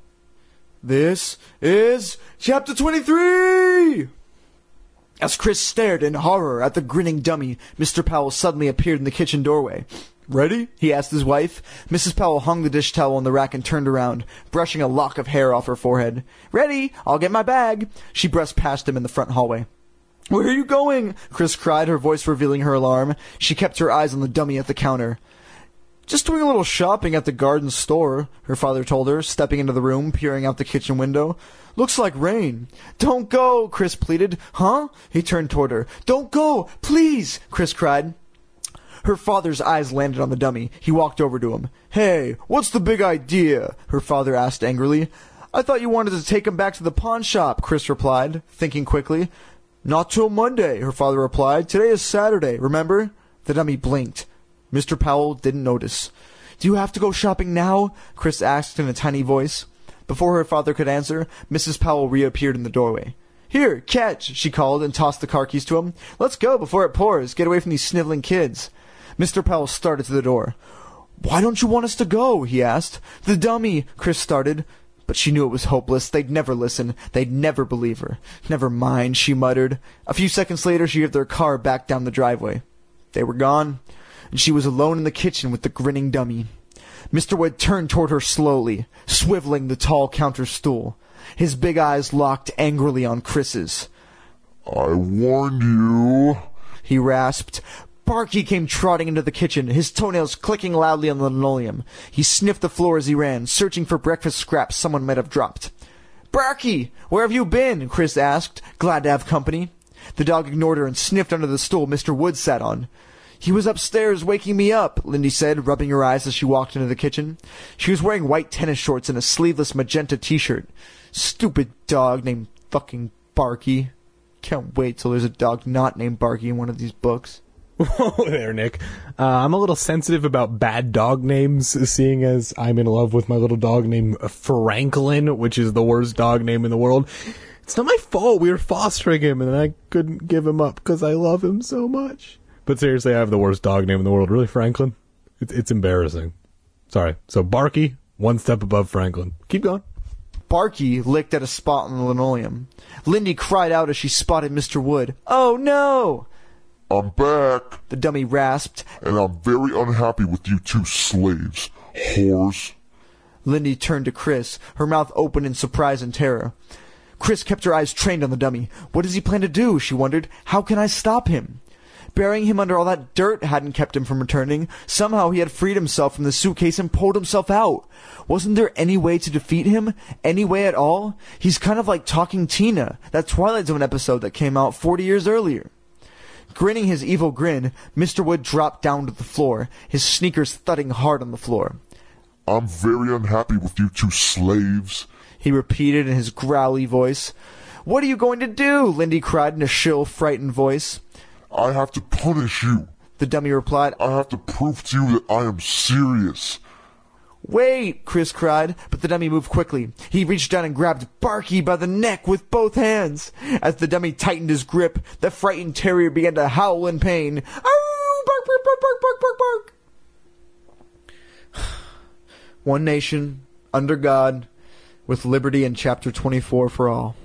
This is Chapter twenty-three! As Chris stared in horror at the grinning dummy, Mister Powell suddenly appeared in the kitchen doorway. Ready? He asked his wife. Missus Powell hung the dish towel on the rack and turned around, brushing a lock of hair off her forehead. Ready? I'll get my bag. She brushed past him in the front hallway. Where are you going? Chris cried, her voice revealing her alarm. She kept her eyes on the dummy at the counter. Just doing a little shopping at the garden store, her father told her, stepping into the room, peering out the kitchen window. Looks like rain. Don't go, Chris pleaded. Huh? He turned toward her. Don't go, please, Chris cried. Her father's eyes landed on the dummy. He walked over to him. Hey, what's the big idea? Her father asked angrily. I thought you wanted to take him back to the pawn shop, Chris replied, thinking quickly. Not till Monday, her father replied. Today is Saturday, remember? The dummy blinked. Mister Powell didn't notice. Do you have to go shopping now? Chris asked in a tiny voice. Before her father could answer, Missus Powell reappeared in the doorway. Here, catch, she called and tossed the car keys to him. Let's go before it pours. Get away from these sniveling kids. Mister Powell started to the door. Why don't you want us to go? He asked. The dummy, Chris started. But she knew it was hopeless. They'd never listen. They'd never believe her. Never mind, she muttered. A few seconds later, she drove their car back down the driveway. They were gone, and she was alone in the kitchen with the grinning dummy. Mister Wood turned toward her slowly, swiveling the tall counter stool. His big eyes locked angrily on Chris's. I warned you. He rasped. Barky came trotting into the kitchen, his toenails clicking loudly on the linoleum. He sniffed the floor as he ran, searching for breakfast scraps someone might have dropped. Barky, where have you been? Chris asked, glad to have company. The dog ignored her and sniffed under the stool Mister Wood sat on. He was upstairs waking me up, Lindy said, rubbing her eyes as she walked into the kitchen. She was wearing white tennis shorts and a sleeveless magenta t-shirt. Stupid dog named fucking Barky. Can't wait till there's a dog not named Barky in one of these books. Whoa there, Nick. Uh, I'm a little sensitive about bad dog names, seeing as I'm in love with my little dog named Franklin, which is the worst dog name in the world. It's not my fault. We were fostering him, and I couldn't give him up because I love him so much. But seriously, I have the worst dog name in the world. Really, Franklin? It's, it's embarrassing. Sorry. So Barky, one step above Franklin. Keep going. Barky licked at a spot on the linoleum. Lindy cried out as she spotted Mister Wood. Oh, no! I'm back, the dummy rasped. And I'm very unhappy with you two slaves, whores. Lindy turned to Chris, her mouth open in surprise and terror. Chris kept her eyes trained on the dummy. What does he plan to do, she wondered. How can I stop him? Burying him under all that dirt hadn't kept him from returning. Somehow he had freed himself from the suitcase and pulled himself out. Wasn't there any way to defeat him? Any way at all? He's kind of like Talking Tina, that Twilight Zone episode that came out forty years earlier. Grinning his evil grin, Mister Wood dropped down to the floor, his sneakers thudding hard on the floor. I'm very unhappy with you two slaves, he repeated in his growly voice. What are you going to do? Lindy cried in a shrill, frightened voice. I have to punish you, the dummy replied. I have to prove to you that I am serious. Wait, Chris cried, but the dummy moved quickly. He reached down and grabbed Barky by the neck with both hands. As the dummy tightened his grip, the frightened terrier began to howl in pain. Arr, bark, bark, bark, bark, bark, bark, bark. One nation, under God, with liberty in chapter twenty-four for all.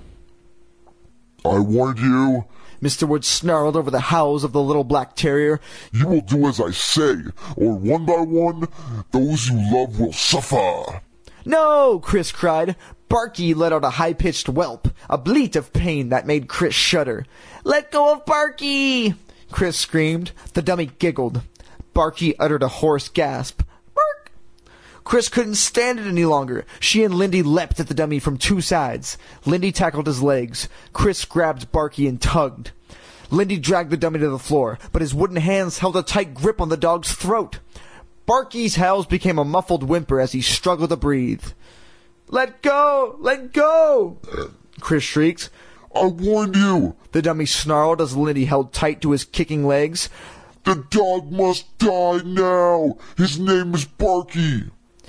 I warned you. Mister Wood snarled over the howls of the little black terrier. You will do as I say, or one by one, those you love will suffer. No, Chris cried. Barky let out a high-pitched whelp, a bleat of pain that made Chris shudder. Let go of Barky! Chris screamed. The dummy giggled. Barky uttered a hoarse gasp. Bark! Chris couldn't stand it any longer. She and Lindy leapt at the dummy from two sides. Lindy tackled his legs. Chris grabbed Barky and tugged. Lindy dragged the dummy to the floor, but his wooden hands held a tight grip on the dog's throat. Barky's howls became a muffled whimper as he struggled to breathe. Let go! Let go! Chris shrieked. I warned you, the dummy snarled as Lindy held tight to his kicking legs. The dog must die now! His name is Barky!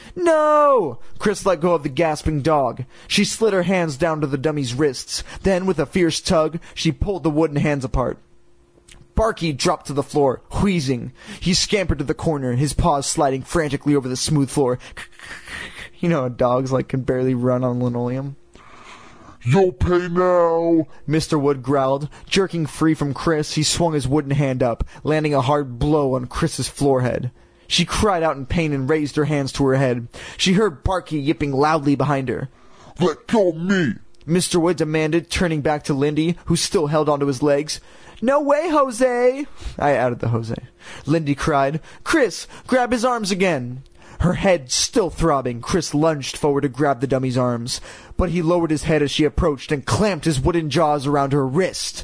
No! Chris let go of the gasping dog. She slid her hands down to the dummy's wrists. Then, with a fierce tug, she pulled the wooden hands apart. Barky dropped to the floor, wheezing. He scampered to the corner, his paws sliding frantically over the smooth floor. You know how dogs like can barely run on linoleum. You'll pay now, Mister Wood growled. Jerking free from Chris, he swung his wooden hand up, landing a hard blow on Chris's forehead. She cried out in pain and raised her hands to her head. She heard Barky yipping loudly behind her. Let go of me, Mister Wood demanded, turning back to Lindy, who still held onto his legs. No way, Jose! I added the Jose. Lindy cried. Chris, grab his arms again! Her head still throbbing, Chris lunged forward to grab the dummy's arms. But he lowered his head as she approached and clamped his wooden jaws around her wrist.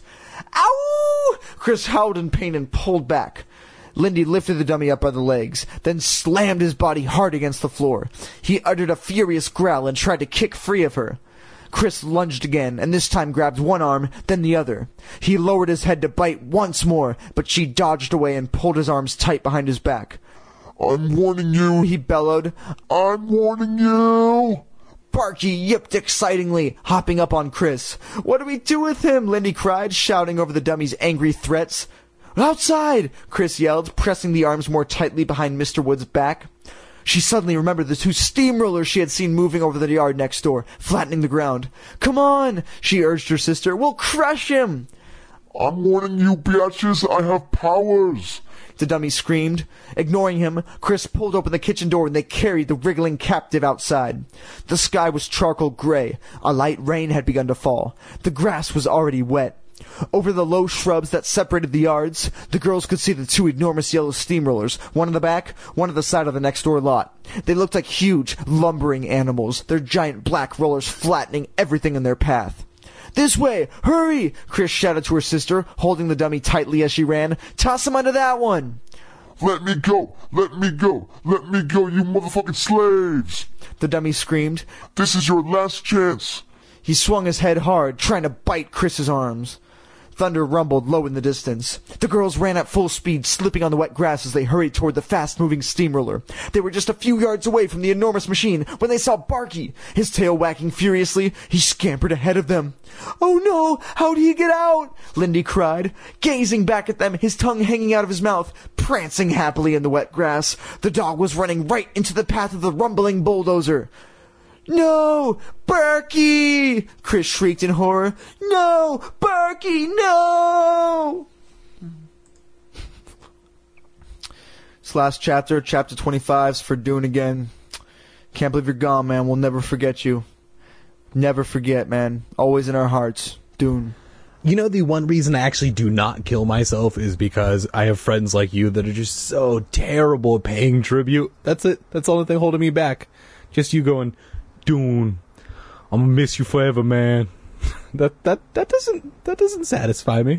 Ow! Chris howled in pain and pulled back. Lindy lifted the dummy up by the legs, then slammed his body hard against the floor. He uttered a furious growl and tried to kick free of her. Chris lunged again, and this time grabbed one arm, then the other. He lowered his head to bite once more, but she dodged away and pulled his arms tight behind his back. I'm warning you, he bellowed. I'm warning you. Barky yipped excitingly, hopping up on Chris. What do we do with him? Lindy cried, shouting over the dummy's angry threats. Outside! Chris yelled, pressing the arms more tightly behind Mister Wood's back. She suddenly remembered the two steamrollers she had seen moving over the yard next door, flattening the ground. Come on, she urged her sister. We'll crush him! I'm warning you, biatches, I have powers. The dummy screamed. Ignoring him, Chris pulled open the kitchen door and they carried the wriggling captive outside. The sky was charcoal gray. A light rain had begun to fall. The grass was already wet. Over the low shrubs that separated the yards, the girls could see the two enormous yellow steamrollers, one on the back, one on the side of the next door lot. They looked like huge, lumbering animals, their giant black rollers flattening everything in their path. This way! Hurry! Chris shouted to her sister, holding the dummy tightly as she ran. Toss him under that one! Let me go! Let me go! Let me go, you motherfucking slaves! The dummy screamed. This is your last chance! He swung his head hard, trying to bite Chris's arms. Thunder rumbled low in the distance. The girls ran at full speed, slipping on the wet grass as they hurried toward the fast-moving steamroller. They were just a few yards away from the enormous machine when they saw Barky. His tail wagging furiously, he scampered ahead of them. "Oh no! How'd he get out?" Lindy cried, gazing back at them, his tongue hanging out of his mouth, prancing happily in the wet grass. The dog was running right into the path of the rumbling bulldozer. "No! Barky!" Chris shrieked in horror. "No! Barky, no!" This last chapter, chapter twenty-five, is for Dune again. Can't believe you're gone, man. We'll never forget you. Never forget, man. Always in our hearts. Dune. You know, the one reason I actually do not kill myself is because I have friends like you that are just so terrible at paying tribute. That's it. That's the only thing holding me back. Just you going, Dune, I'm gonna miss you forever, man. that that that doesn't that doesn't satisfy me.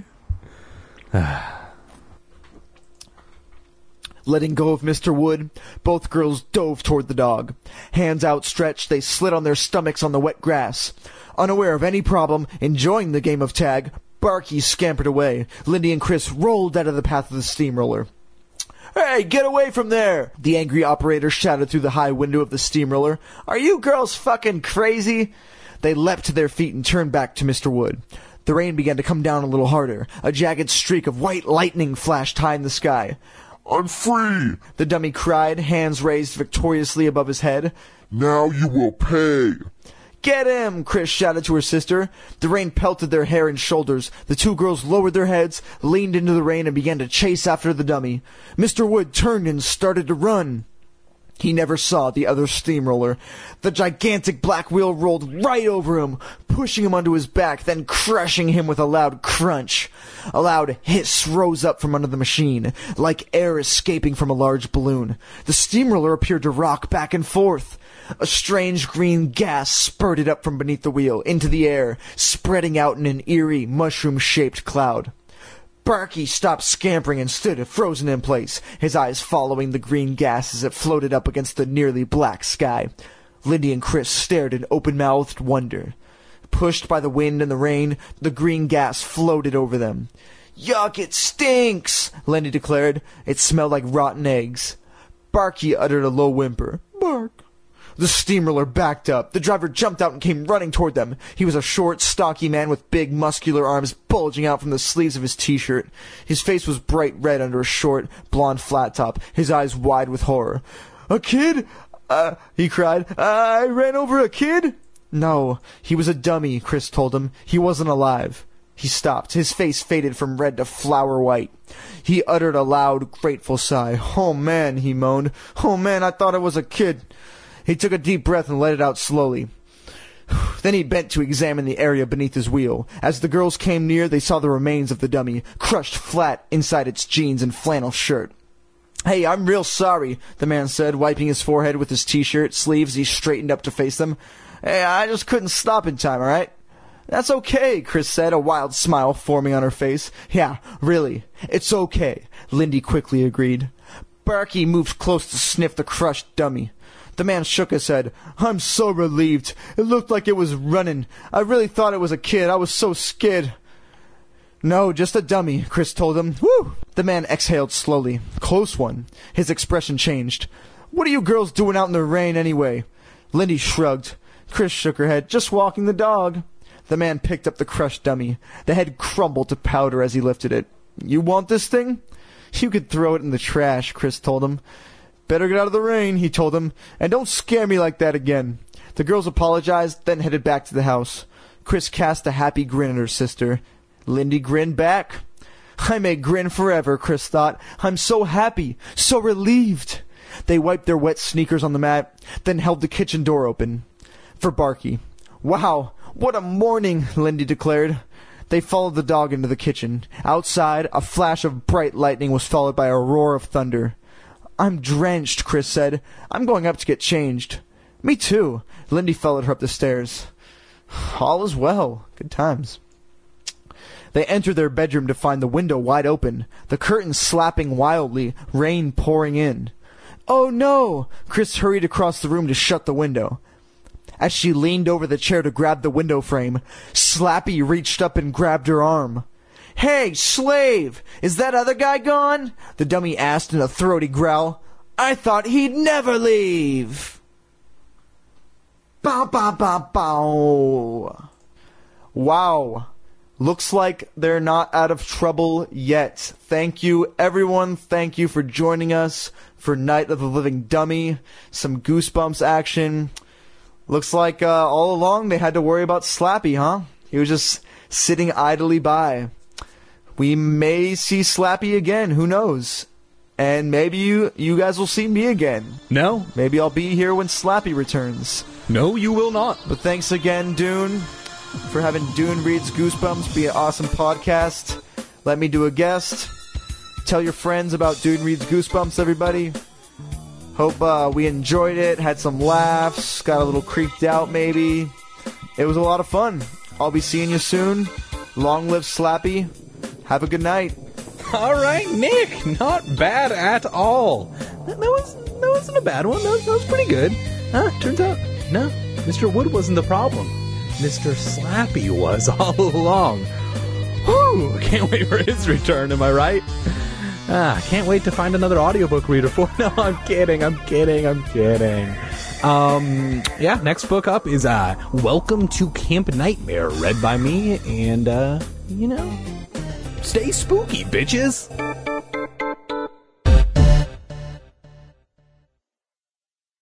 Letting go of Mister Wood, both girls dove toward the dog. Hands outstretched, they slid on their stomachs on the wet grass. Unaware of any problem, enjoying the game of tag, Barky scampered away. Lindy and Chris rolled out of the path of the steamroller. "Hey, get away from there!" The angry operator shouted through the high window of the steamroller. "Are you girls fucking crazy?" They leapt to their feet and turned back to Mister Wood. The rain began to come down a little harder. A jagged streak of white lightning flashed high in the sky. "I'm free!" the dummy cried, hands raised victoriously above his head. "Now you will pay!" "Get him!" Chris shouted to her sister. The rain pelted their hair and shoulders. The two girls lowered their heads, leaned into the rain, and began to chase after the dummy. Mister Wood turned and started to run. He never saw the other steamroller. The gigantic black wheel rolled right over him, pushing him onto his back, then crushing him with a loud crunch. A loud hiss rose up from under the machine, like air escaping from a large balloon. The steamroller appeared to rock back and forth. A strange green gas spurted up from beneath the wheel, into the air, spreading out in an eerie, mushroom-shaped cloud. Barky stopped scampering and stood frozen in place, his eyes following the green gas as it floated up against the nearly black sky. Lindy and Chris stared in open-mouthed wonder. Pushed by the wind and the rain, the green gas floated over them. "Yuck, it stinks!" Lindy declared. It smelled like rotten eggs. Barky uttered a low whimper. "Bark." The steamroller backed up. The driver jumped out and came running toward them. He was a short, stocky man with big, muscular arms bulging out from the sleeves of his t-shirt. His face was bright red under a short, blonde flat top, his eyes wide with horror. "A kid? Uh, he cried. I ran over a kid?" "No, he was a dummy," Chris told him. "He wasn't alive." He stopped. His face faded from red to flower white. He uttered a loud, grateful sigh. "Oh, man," he moaned. "Oh, man, I thought it was a kid." He took a deep breath and let it out slowly. Then he bent to examine the area beneath his wheel. As the girls came near, they saw the remains of the dummy, crushed flat inside its jeans and flannel shirt. "Hey, I'm real sorry," the man said, wiping his forehead with his t-shirt sleeves. He straightened up to face them. "Hey, I just couldn't stop in time, all right?" "That's okay," Chris said, a wild smile forming on her face. "Yeah, really, it's okay," Lindy quickly agreed. Barky moved close to sniff the crushed dummy. The man shook his head. "I'm so relieved. It looked like it was running. I really thought it was a kid. I was so scared." "No, just a dummy," Chris told him. "Whew!" The man exhaled slowly. "Close one." His expression changed. "What are you girls doing out in the rain anyway?" Lindy shrugged. Chris shook her head. "Just walking the dog." The man picked up the crushed dummy. The head crumbled to powder as he lifted it. "You want this thing?" "You could throw it in the trash," Chris told him. "Better get out of the rain," he told them, "and don't scare me like that again." The girls apologized, then headed back to the house. Chris cast a happy grin at her sister. Lindy grinned back. I may grin forever, Chris thought. I'm so happy, so relieved. They wiped their wet sneakers on the mat, then held the kitchen door open for Barky. Wow, what a morning, Lindy declared. They followed the dog into the kitchen. Outside, a flash of bright lightning was followed by a roar of thunder. I'm drenched, Chris said. I'm going up to get changed. Me too. Lindy followed her up the stairs. All is well. Good times. They entered their bedroom to find the window wide open, the curtains slapping wildly, rain pouring in. Oh no! Chris hurried across the room to shut the window. As she leaned over the chair to grab the window frame, Slappy reached up and grabbed her arm. Hey, slave! Is that other guy gone? The dummy asked in a throaty growl. I thought he'd never leave! Bow, bow, bow, bow. Wow. Looks like they're not out of trouble yet. Thank you, everyone. Thank you for joining us for Night of the Living Dummy. Some Goosebumps action. Looks like uh, all along they had to worry about Slappy, huh? He was just sitting idly by. We may see Slappy again. Who knows? And maybe you, you guys will see me again. No. Maybe I'll be here when Slappy returns. No, you will not. But thanks again, Dune, for having Dune Reads Goosebumps be an awesome podcast. Let me do a guest. Tell your friends about Dune Reads Goosebumps, everybody. Hope uh, we enjoyed it, had some laughs, got a little creeped out maybe. It was a lot of fun. I'll be seeing you soon. Long live Slappy. Have a good night. All right, Nick. Not bad at all. That, that was that wasn't a bad one. That was, that was pretty good. Huh? Turns out, no, Mister Wood wasn't the problem. Mister Slappy was all along. Whew! Can't wait for his return. Am I right? Ah, can't wait to find another audiobook reader for. No, I'm kidding. I'm kidding. I'm kidding. Um, yeah. Next book up is uh, Welcome to Camp Nightmare, read by me, and uh, you know. Stay spooky, bitches!